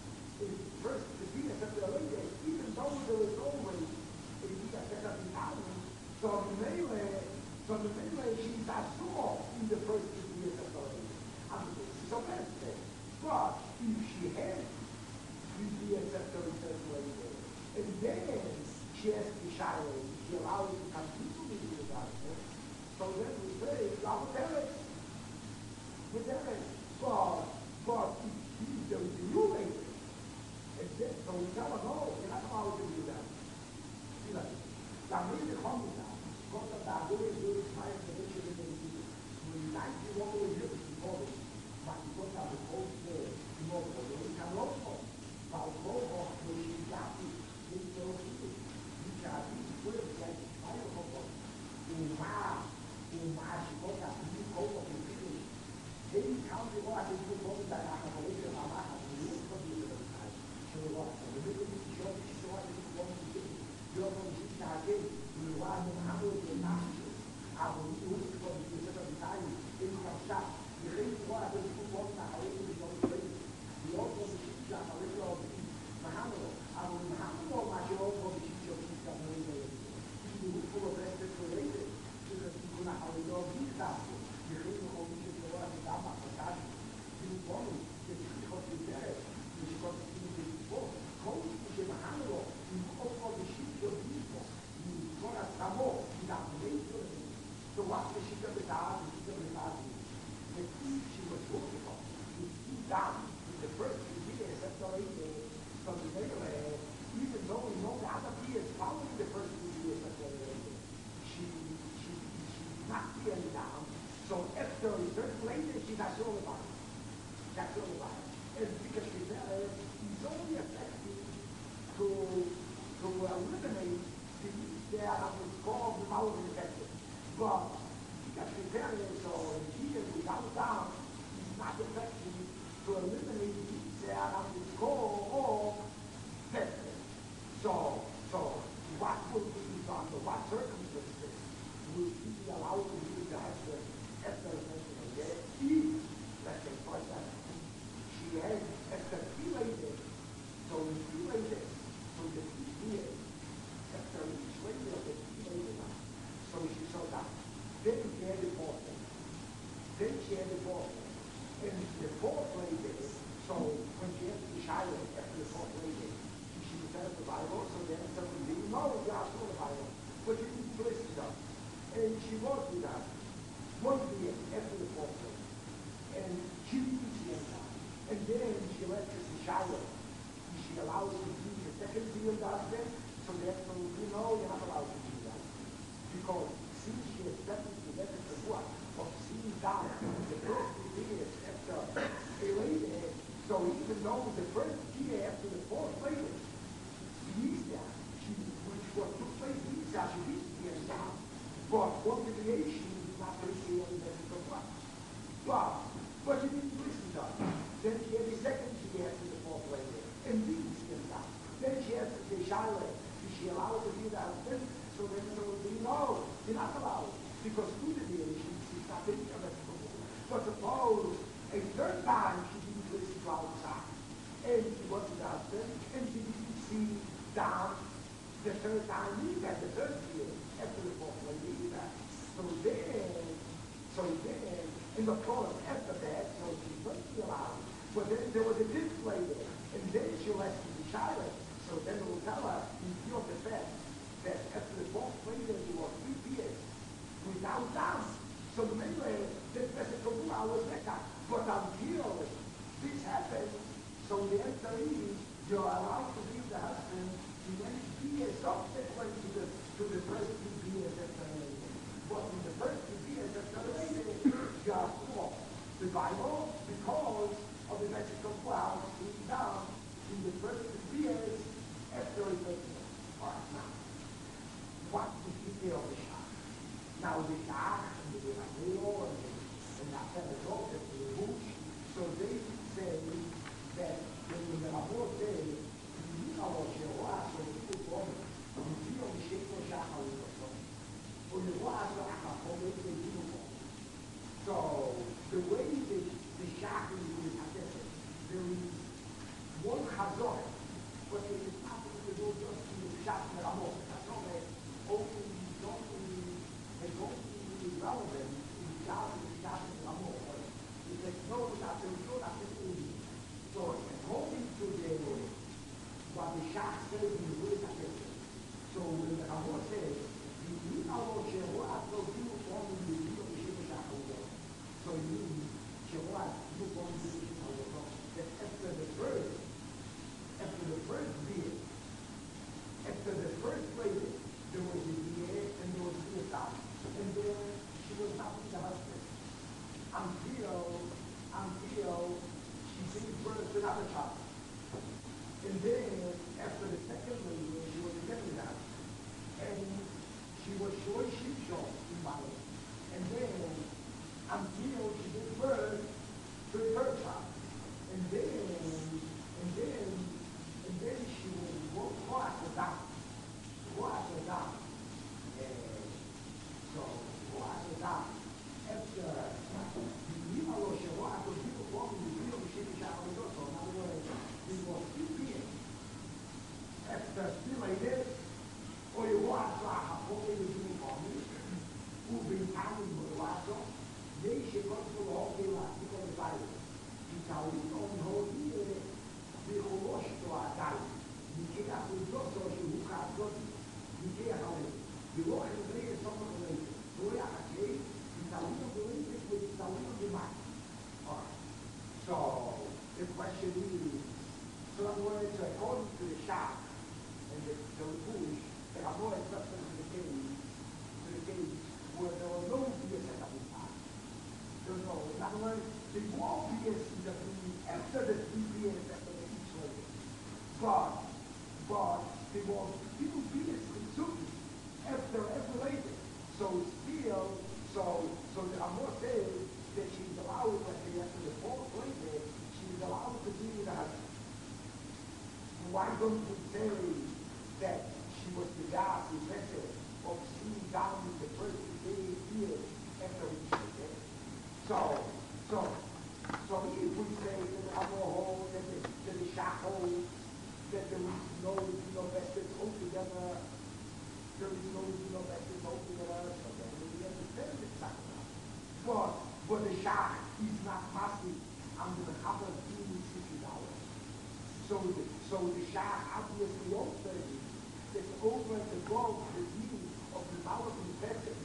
Speaker 1: even though there was always a year set up in Ireland, so the melee she's not small in the first 2 years of the life. So that's it. But if she had 3 years after the first later, and then she has to be shallow, she allows it to continue to be the doctor, so then we say, I'll tell it. But then, but he's the renewing. It's this. So we tell her, no, you're not allowed to do that. See that? Now, maybe the common now. Cosa da dove fare che invece deve dire. Non hai più uomo di Dio che si muove, ma ti porta a posto di nuovo, dove c'è l'uomo, ma un po' dei scienziati, dei teologi, dice a tutti quello che hai fare un po'. Un si porta a più come che quindi, se il campo ora che tu puoi dare a capolire la macchina, non è proprio per fare. Ce lo guarda, non è come ci sono, ci sono altri uomini di Dio, io non ci sta che il guardo non ha molto nascere. A un'unica cosa di Italia e di Capsà, di Rete ora per il futuro da Hawaii di John Craig, di Otto di Ciccia, a Rete di Mahamalo, a un Mahamalo, ma c'è Otto di Ciccia di Ciccia, quindi un po' presto e Rete, una Hawaii di Stato, di Rete comincia a trovare di Dama, a di un uomo che si considera, che si considera di fuoco, come dice Mahamalo, un po' di Ciccia di Ciccia, di Tora Samo, di Dama, so what she does with that, the food she was working on, down in the first few years, separated from the regular, even though we know the other years following the first few years separated, she not feeling down. So after a certain later, she got all about it. That's all about it. And because she said it's only effective to eliminate the that was called the mouth infection. But because rebellion or Jesus without doubt is not effective to eliminate the core of death. So what would be under what circumstances would he be allowed to use the husband after the mention of death? Let's say for example, she had after 3 ladies, so in 3 ladies, so the 3 years, after each lady of the 3 ladies, so she saw that. Then she had the 4th one. Then she had the 4th one. And the 4th lady, so when she had the shower after the 4th lady, she returned the Bible, so then somebody didn't know you asked for the Bible, but she didn't listen to her. And she was with us 1 year after the 4th lady. And she didn't see him now. And then she left us the shower. She allowed us to do the second deal that day, so therefore, you're not allowed to do that. Because since she accepted the message of what? Of seeing God, the first 2 years after a lady, so even though the first year after the 4th lady, which took place in Israel, she didn't hear God. But what the creation did not listen to the message of what? But she didn't listen to her. Then she had the second year after the 4th lady, and didn't hear God. Then she had the Charlotte. She allowed to do that. So then no, you're not allowed. Because through the years, she's not been here. But suppose a 3rd time she didn't listen to outside. And she wasn't out there, and she didn't see down the 3rd time either, the 3rd year, after the 4th lady either. So then, in the course after that, so she wasn't allowed. But then there was a 5th lady, and then she left the Charlotte. So then it will tell her, in view of the fact that after the 4th lady, there was 3 years without doubt. So the memory, that message from I was better. But until this happened, so the answer is, you're allowed to leave the husband in many years subsequent to the first 2 years after the lady. But in the first 2 years after the lady, you are full the Bible because of the message of God being down in the first 2 years after a lady. All right, now, what is the detail of the Shach? Now the Shach and the Ramiro and the Aperazot and the Bush, so they say that when the Ramiro says, you know what you are, so people told me, you feel the shape of Shach or the Shach or the So the way the Shach is there is one Chazor, but it is not to do just to the Shach and the Ramiro. Relevant in the job of the Shach and the Ramiro. Because no, not the So according to what the Shach says in the Word of God, so when the Ramiro says, you know, so you means until she gave birth to another child. And then, after the second labor, she was again that. And she was short sheep show in Bible. And then, until she gave birth to a third child. And then she was go after that. Go after that. So, go after that. After prima lo scevato, tipo come il primo che diciamo lo so, ma allora il was più pieno. After still like this, or you watch a poi di uniformi, ubicati in motivato, lei si controllò che la di come fare. Il taurino non dire di conosco a dai, di che ha un giorno si buca di che ha di voi che sono come due a che il taurino dovete quel taurino di mai. So the question is, so in other words, according to the shark and the bush, there are more exceptions to the cage where there was no beer set up in time. There's no, in other words, the more beers in the food after the 3 beers after the each later. But there was few beers consumed after every later. So the Amor says that she's allowed, let's say after the 4th later, she's allowed to be with her husband. Why don't we say that she was the gas vessel of seeing down in the first day here after each day? So if we say that the alcohol, that the shackle, that there is no vessels altogether, there is no vessels altogether, so then we understand the shackle. But the shack is not massive under the cover of $60. So the shack obviously also is over and above the view of the developing vessels,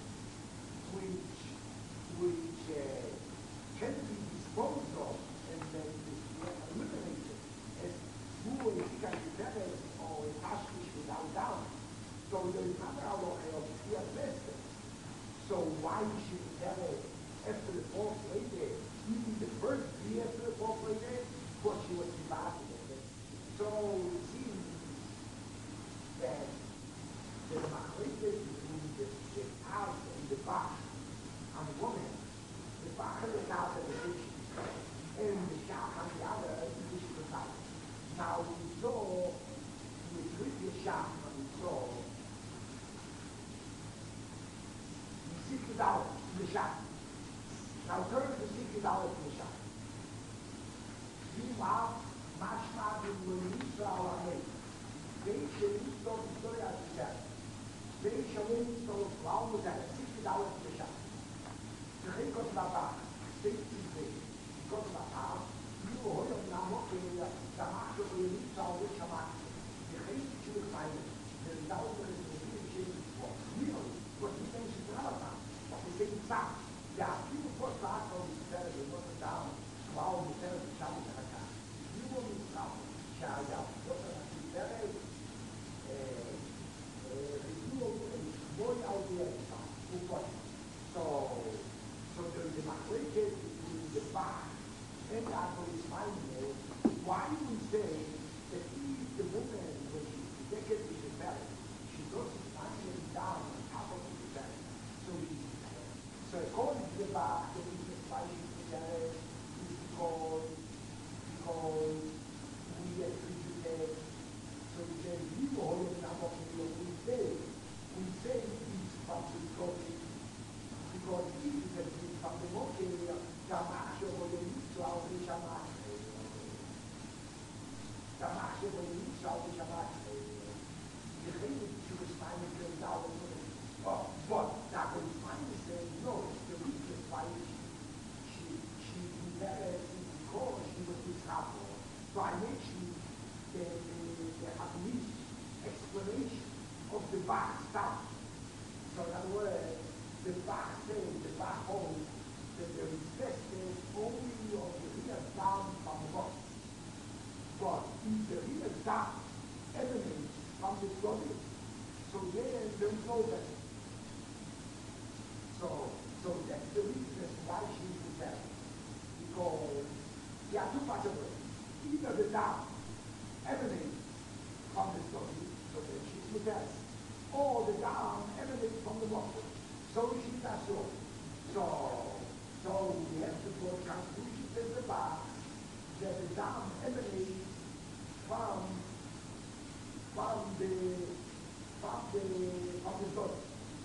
Speaker 1: which can be disposed of and then eliminated as small as or a tashmish without doubt. So there is not a lot of fear vessels. So why should we have it after the 4th lady, even the first year after the 4th lady, what she was divided? So it seems that the machloket between the house and the Bach on the one hand, the Bach and the house and the fish, and the shop on the other, the fish was out. Now we saw the previous shop, we saw $60 in the shop. Now turn to $60 in the shop. Meanwhile, Mashma bin Israel Amei. They should install the story as a shop. They should install $60 in the shop. The thing goes about $60. Goes about you hold up now what the Samacho will install the Samacho. The thing you will find it. The dollar is the thing for real. What the thing is about. The same sound. There are people who put back on the Saturday, what the down, while the Saturday shop is like that. You will be stopped. Shout out. What the Saturday? Boy out there. So there is a machloket between the Bach and the Apolis Maimon. Why do we say that if the woman, when she's naked with the belly, she goes standing down on top of the belly, so she's naked. So according to the Bach, the reason why she's naked is because we get treated. So we say, you hold it now, we say it's from the God. Because if you can see from the monkey, Damasio will lead to our Shabbat. Damasio will lead to our Shabbat. The thing that she was finding $10. But that was finally saying, no, the reason why she developed because she was discovered. So I mentioned the at least explanation of the back stuff. So in other words, the Bach says, the Bach holds that there is vestige only of the real sound from above. But if the real sound emanates from the body, so there is no vestige. So that's the reason why she is the best. Because the dam emanates from the body, so that she's the best. Or the dam emanates from the body, so she's asur. So we have to draw conclusions in the back that the dam emanates from the body.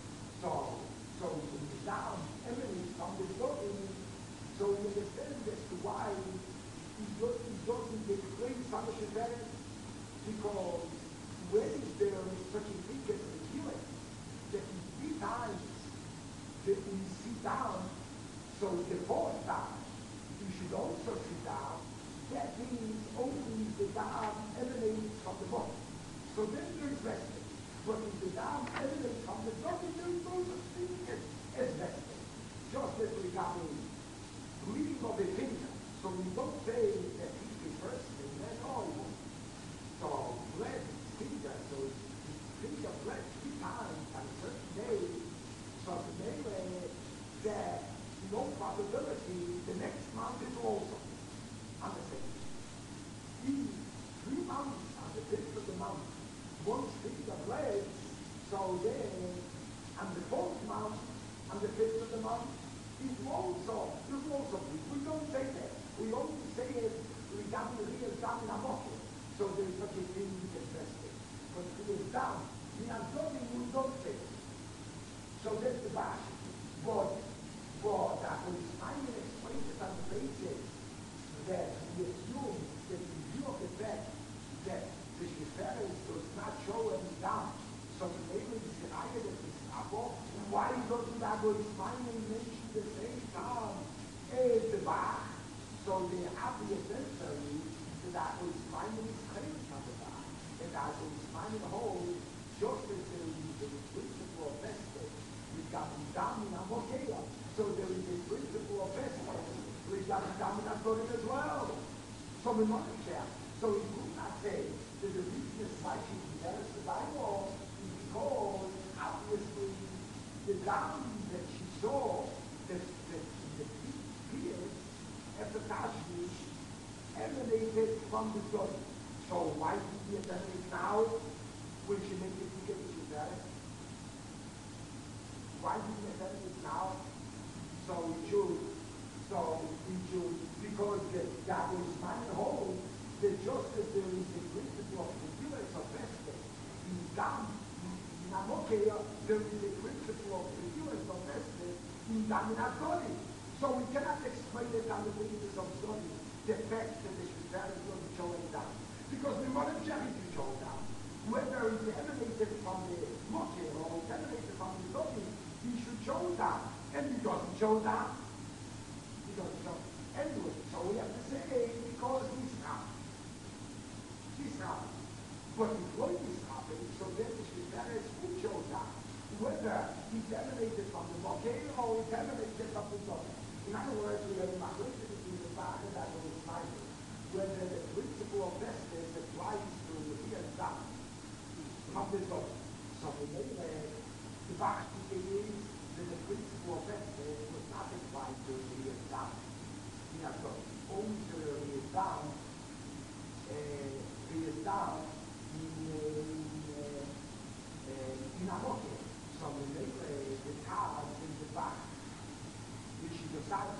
Speaker 1: So when the dam emanates from the body, so we understand as to why it doesn't take place on the Sheveret, because when is there such a thing as a healing, that in 3 times that we sit down, so the 4th time you should also sit down, that means only the dam emanates from the body. So then there is resting. But if the dam emanates from the body, there is no such thing as resting. Just as regarding bleeding of a finger. So we don't say that he's the person at all. So bled finger, so his finger bled 3 times on a certain day. So the melee that no probability the next month is also on the same. In 3 months, on the 5th of the month, one's finger bled, so then on the 4th month, on the 5th of the month, it will also bleed. We don't say that. We only say it regarding the real dam in Amokia. So there is such a thing as resting. But if it is dam, in Antonin, we don't say it. So that's the bash. But that was finally explained it on the basis that we assume that in view of the fact that the Sheferet does not show any dam, so the neighbor is the higher that is Abo, why doesn't Abo finally mention the same time as the Bach? So the obvious answer is that Abo is finally claimed on the Bach, and Abo is finally whole, just as there is the principle of Vested regarding dam in Amokea. So there is a principle of Vested regarding dam in Adorim as well. So we want to share. So we could not say that the reason is why she develops the Bible is because obviously the dam that she saw that the periods after Tashmish emanated from the body. So why did we emanate now when she made the ticket to Sheferet? Why did we emanate now? So we should, because that was my whole, that just as there is a principle of continuous of Vested in dam, in Amokea, there is a principle of continuous of Vested in dam in Adorim. So we cannot explain it on the basis of study, the fact that the Sheferet doesn't show it down. Because we want to check it to show down. Whether it's emanated from the Mokea or it's emanated from the Adorim, he should show down. And he doesn't show down. He doesn't show. Anyway, so we have to say because he's not. He's not. But before he's happening, so then the Sheferet would show down. Whether he's emanated from the Mokea or he's emanated from the Adorim. In other words, we have a machloket between the Bach and the Adorim, whether the principle of Vested applies to the real dam from the Adorim. So we may the Bach is that the principle of Vested was not applied to the real dam in Adorim. Only to the real dam in Amokeh. So we make the cars in the Bach, which is the side.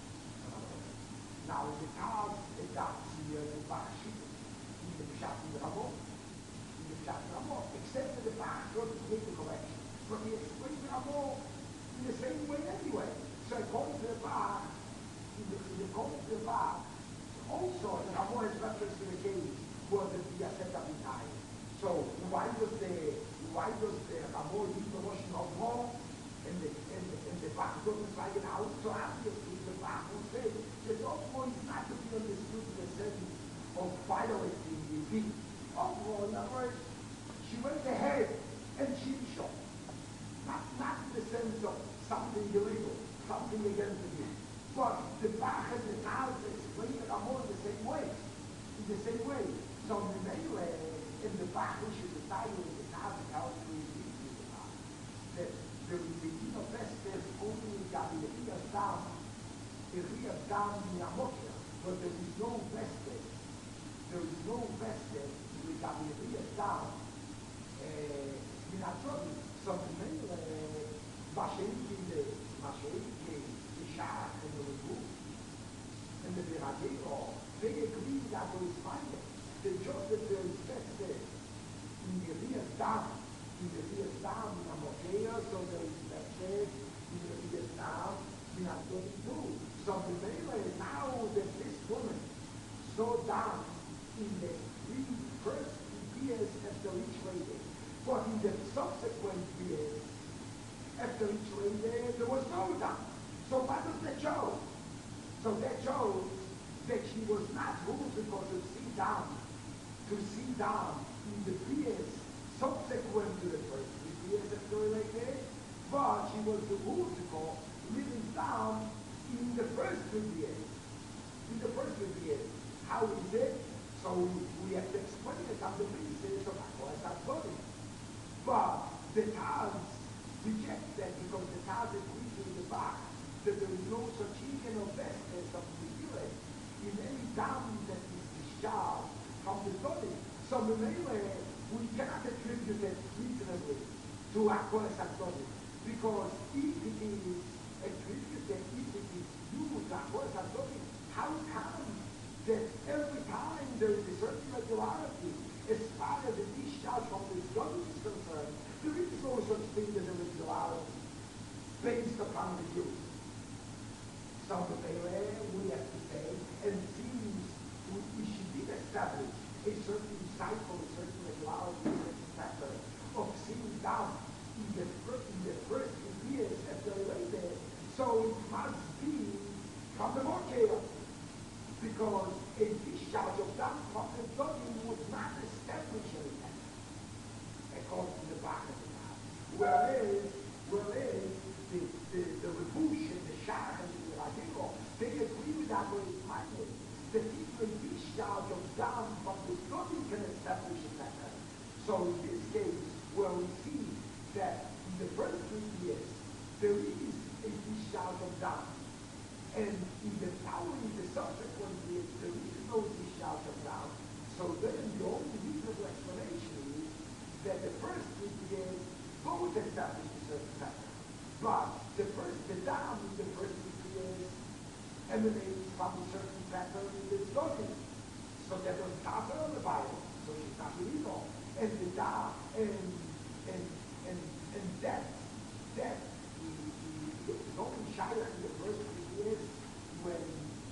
Speaker 1: Now the cars adapts the Bach sheet in the Pshat in the Ramon, except that the Bach doesn't make the correction. But he explains the Ramon in the same way anyway. So according to the Bach, according to the Bach, also the Ramon is reference to the case where the Bia set up in time. So why does the Ramon use the notion of more and the Bach doesn't write it out? So obviously the Bach will say that Okmo is not to be understood in the sense of violating the beat. Okmo, in other words, she went ahead and she shot. Not in the sense of something illegal, something against the beat. But the Bach and the Taz explain the Ramon in the same way. So the melee in the Bach we should decide with the Taz how to read the Bach. That there is a inner Vested only regarding the real dam in Amokeh, but there is no Vested there is no vested with Gabriel down. מן הצודים, סובבים בשאיקים ששח ונולדו, and the Viragero, they agree that there is fire. The job that there is vested in the rear down, in a Mokea, so there is vested in the rear down, in a Tzodim too. So the Mele, now that this woman saw down in the first years after each lady, but in the subsequent years after each lady, there was no down. So what does that show? So that shows that she was not ruled because of see down in the years subsequent to the first 3 years after a lady, but she was the ruled because living down in the first 3 years. In the first 3 years. How is it? So we have to explain it on the basis of Akolas body. But the Taz reject that because the Taz agrees in the back that there is no such even of bestness of the village in any dam that is discharged from the body. So the Mele, we cannot attribute it reasonably to Akolas body because if it is attributed, if it is used to Akolas body, how come that every time there is a certain regularity as far as the discharge from this God is concerned, there is no such thing as a regularity based upon the use. So the Mele, we have to say, and it seems we should be established a certain cycle, a certain regularity, a certain pattern of seeing down in the first 2 years after a lady. So it must be from the Mokea. Because a discharge of that from the body would not establish anything, according to the back of the house. Whereas the Rebush and the Shach and the Viragero, they agree with that way it's minded, that even a discharge of down from the body can establish a pattern. So in this case, where we see that in the first 3 years, there is a discharge of down, and in the following, the subsequent years, there is no discharge of down. So then the only reasonable explanation is that the first 3 years both establish a certain pattern. But the down in the first 3 years emanates from a certain pattern in the body. So that was Tata on the Bible, so she's not illegal. And the down and that the only Shaila in the first 3 years when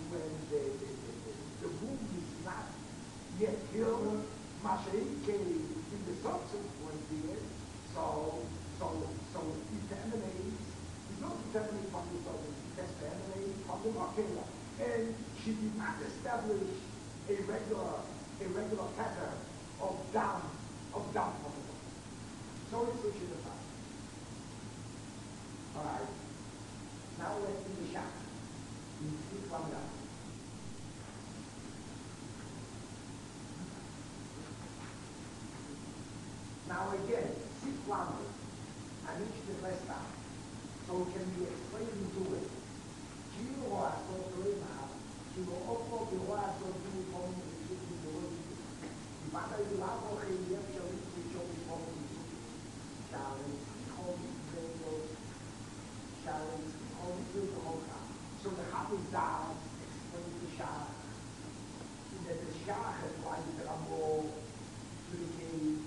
Speaker 1: the womb is not yet filled, Mashaike in the subsequent years, so it emanates, it's not emanating from the body, it's emanating from the Mokela. And she did not establish a regular pattern of down from the body. So it's what she's about. All right. Now let's do the shot. You see from that. Now again, 6 language. I need you to rest out. So it can be explained into it. Giro a sottolinea, Giro oppo che va a sottolinea di tutti i giorni. Di fatto il lato che gli è di ciò di poco di tutti. Ciao, come vedo. So the Habitat explains the Shah, that the Shah has lighted the Rambo to the cave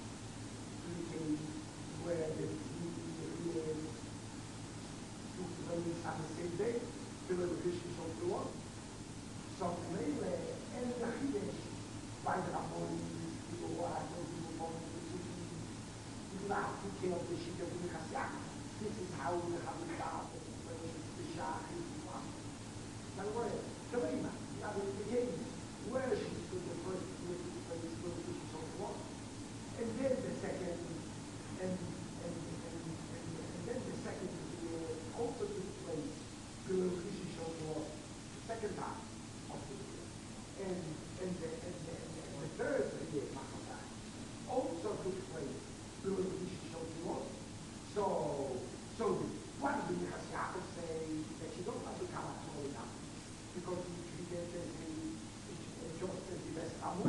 Speaker 1: where the is to place on the same day, to the Krishna Shofar. So Mele and the Hidesh by the Rambo people who are going to not to kill the Shika of the Chasyak. This is how the Habitat explains the Shah is one. Now, where? Kalima, the cave, where she stood the first place where she so long. And then the second, and then the second also took place where she so long. Second time of the year. And the third year, also took place where she so long. So what did the Yaakov say that you don't have to come actually now? Because you get just as the best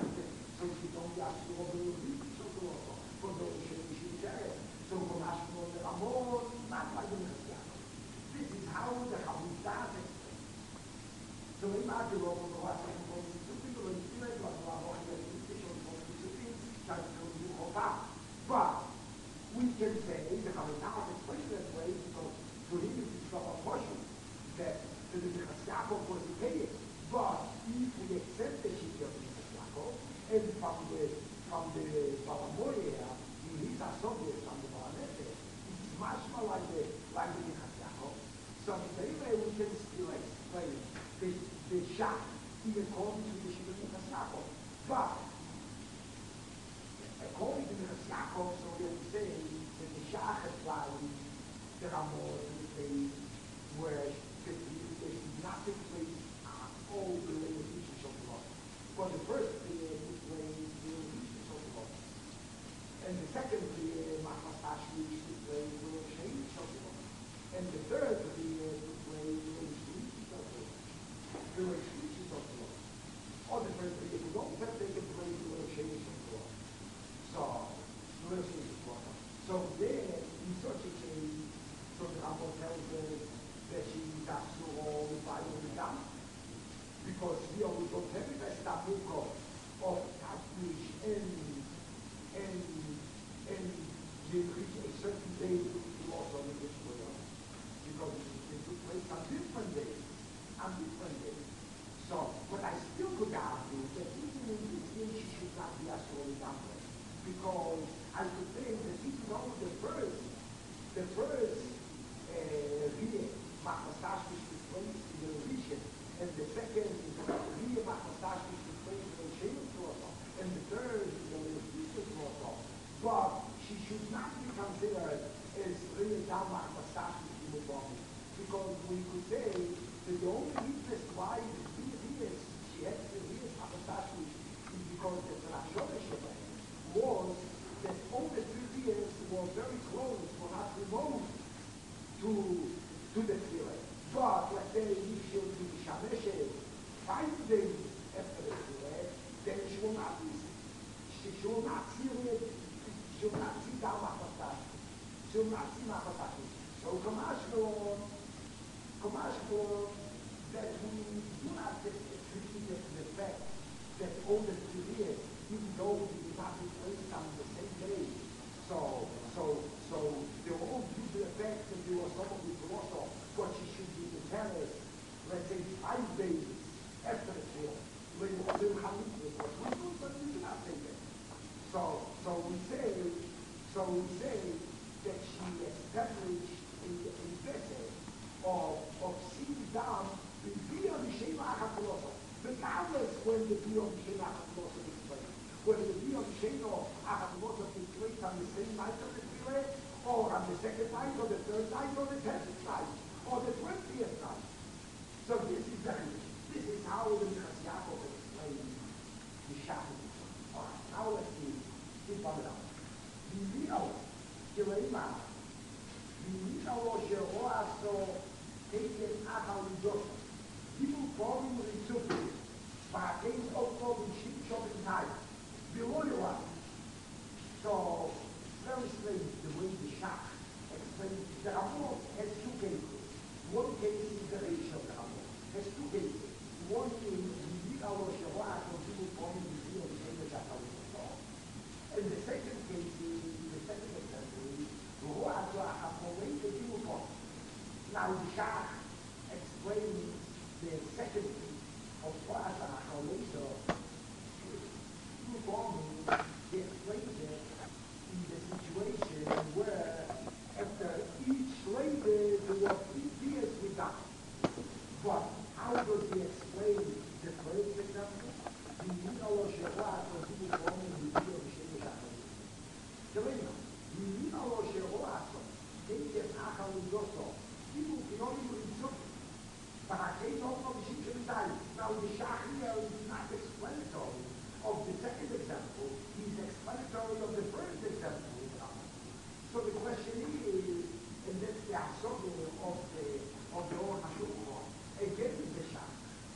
Speaker 1: So we might do over the last couple of weeks, the people in the field, like a lot of officials, trying to do all that. But we can say that I mean, now it's explained that way because to him it's not a portion that the Yaakov was paid. But if we accept the Shikha of Yaakov, and from the Balamoya, in his Asobia, from the Balanese, it's much more like the Yaakov. So the same way we can still explain the Shach in according to the Shikha of Yaakov. But according to the Yaakov, so we can say that the Shach applies the Ramor to the place where there should not take place all the limitations of the law. For the first prayer, we play the limitations of the law. And the second prayer, Machmasash, which we play the limitations of the law. And the third prayer, we play the limitations of the law. The limitations of the law. Or the first prayer, we don't have to play the limitations of the law. So, the limitations of the law. So there, in such a case, so the Rambam tells us that she has to all the Bible down. Because here we don't have a Stabuko of Tatmish and they reach a certain day to also in this world. Because they took place on different days. So, but I still could argue that even in this day she should not be Asuri Gamble. Because I could think that even though the first Machmasash which took place in the religion, and the second is the real Machmasash which took place in the Shem Torah, and the third is the religious Torah. But she should not be considered as real Machmasash which is involved. Because we could say that the only interest why the 3 years she had 3 years Machmasash which is because the Rashon was that all the 3 years were very close, were not remote to the Tefillah. But let's say if she will be Shameshet 5 days after the Tefillah, then she will not see down Machmasash. She will not see Machmasash. So Kamashko, that we do not attribute the fact that all the 3 years, even though we did not be placed on the same day. So they were all due to the fact that there was some of the also what she should be to tell us, let's say 5 days after the trial, when we do not say that. So we say that she established a method of sitting down in Biyom Shema HaKoloso. Regardless when the Biyom Shema HaKoloso takes place. Whether the Biyom Shema HaKoloso takes place on the same night of the Tefillah, or on the second night, or the third night, or the 10th night, or the 20th night. So this is how the Minchas Yaakov explains the Shachar. Alright, now let's see. Keep on it out. V'mino, Kileima, V'mino lo she'o aso taken achal l'dosa. People calling Ritzuki, Ba'akein Okto v'shim shobin tai. Below you are. So, very strange the way the Shach explains. The Ramon has 2 cases. One case is the ratio of the Ramon. Has 2 cases. One is the Alo Shavah, when people call him the Alo Shavah. And the second case is, the second example is, now the Shach explains the second piece of Wa'ata HaChalesa. He explains it in the situation where after each labor there were 3 years without. But how does he explain the first example? The Yinalo Shevat was even born in the year of Shemesh HaChalesa. The Yinalo Shevat, taken Achal Udoso, people can only resume. But I can't also be Shemesh. Now the Shach here is not explanatory of the second example, he's explanatory of the first example. So the question is, and that's the assumption of the Or HaShulchan, again is the Shach.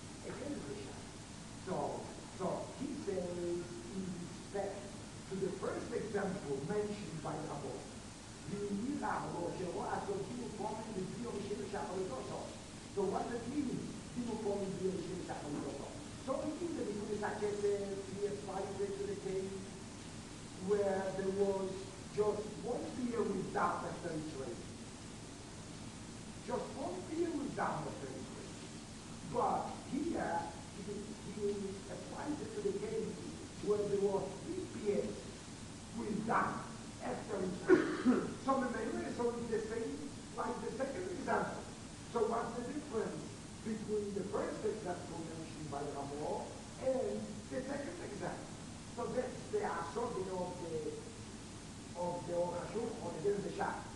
Speaker 1: So he says, in respect to the first example mentioned by Rabbi, so what does it mean? People call io scelta non lo so. So it is become such as we applied it to the case where there was just one beer with that after each race. Just one beer with that after each race. But here, he applies it to the case where there was 3 beers with that after each race. So the memory is always the same like the second example. So what's the difference between the first example mentioned by Ramon and the second example? So that's the assorting of the oration on the Shah.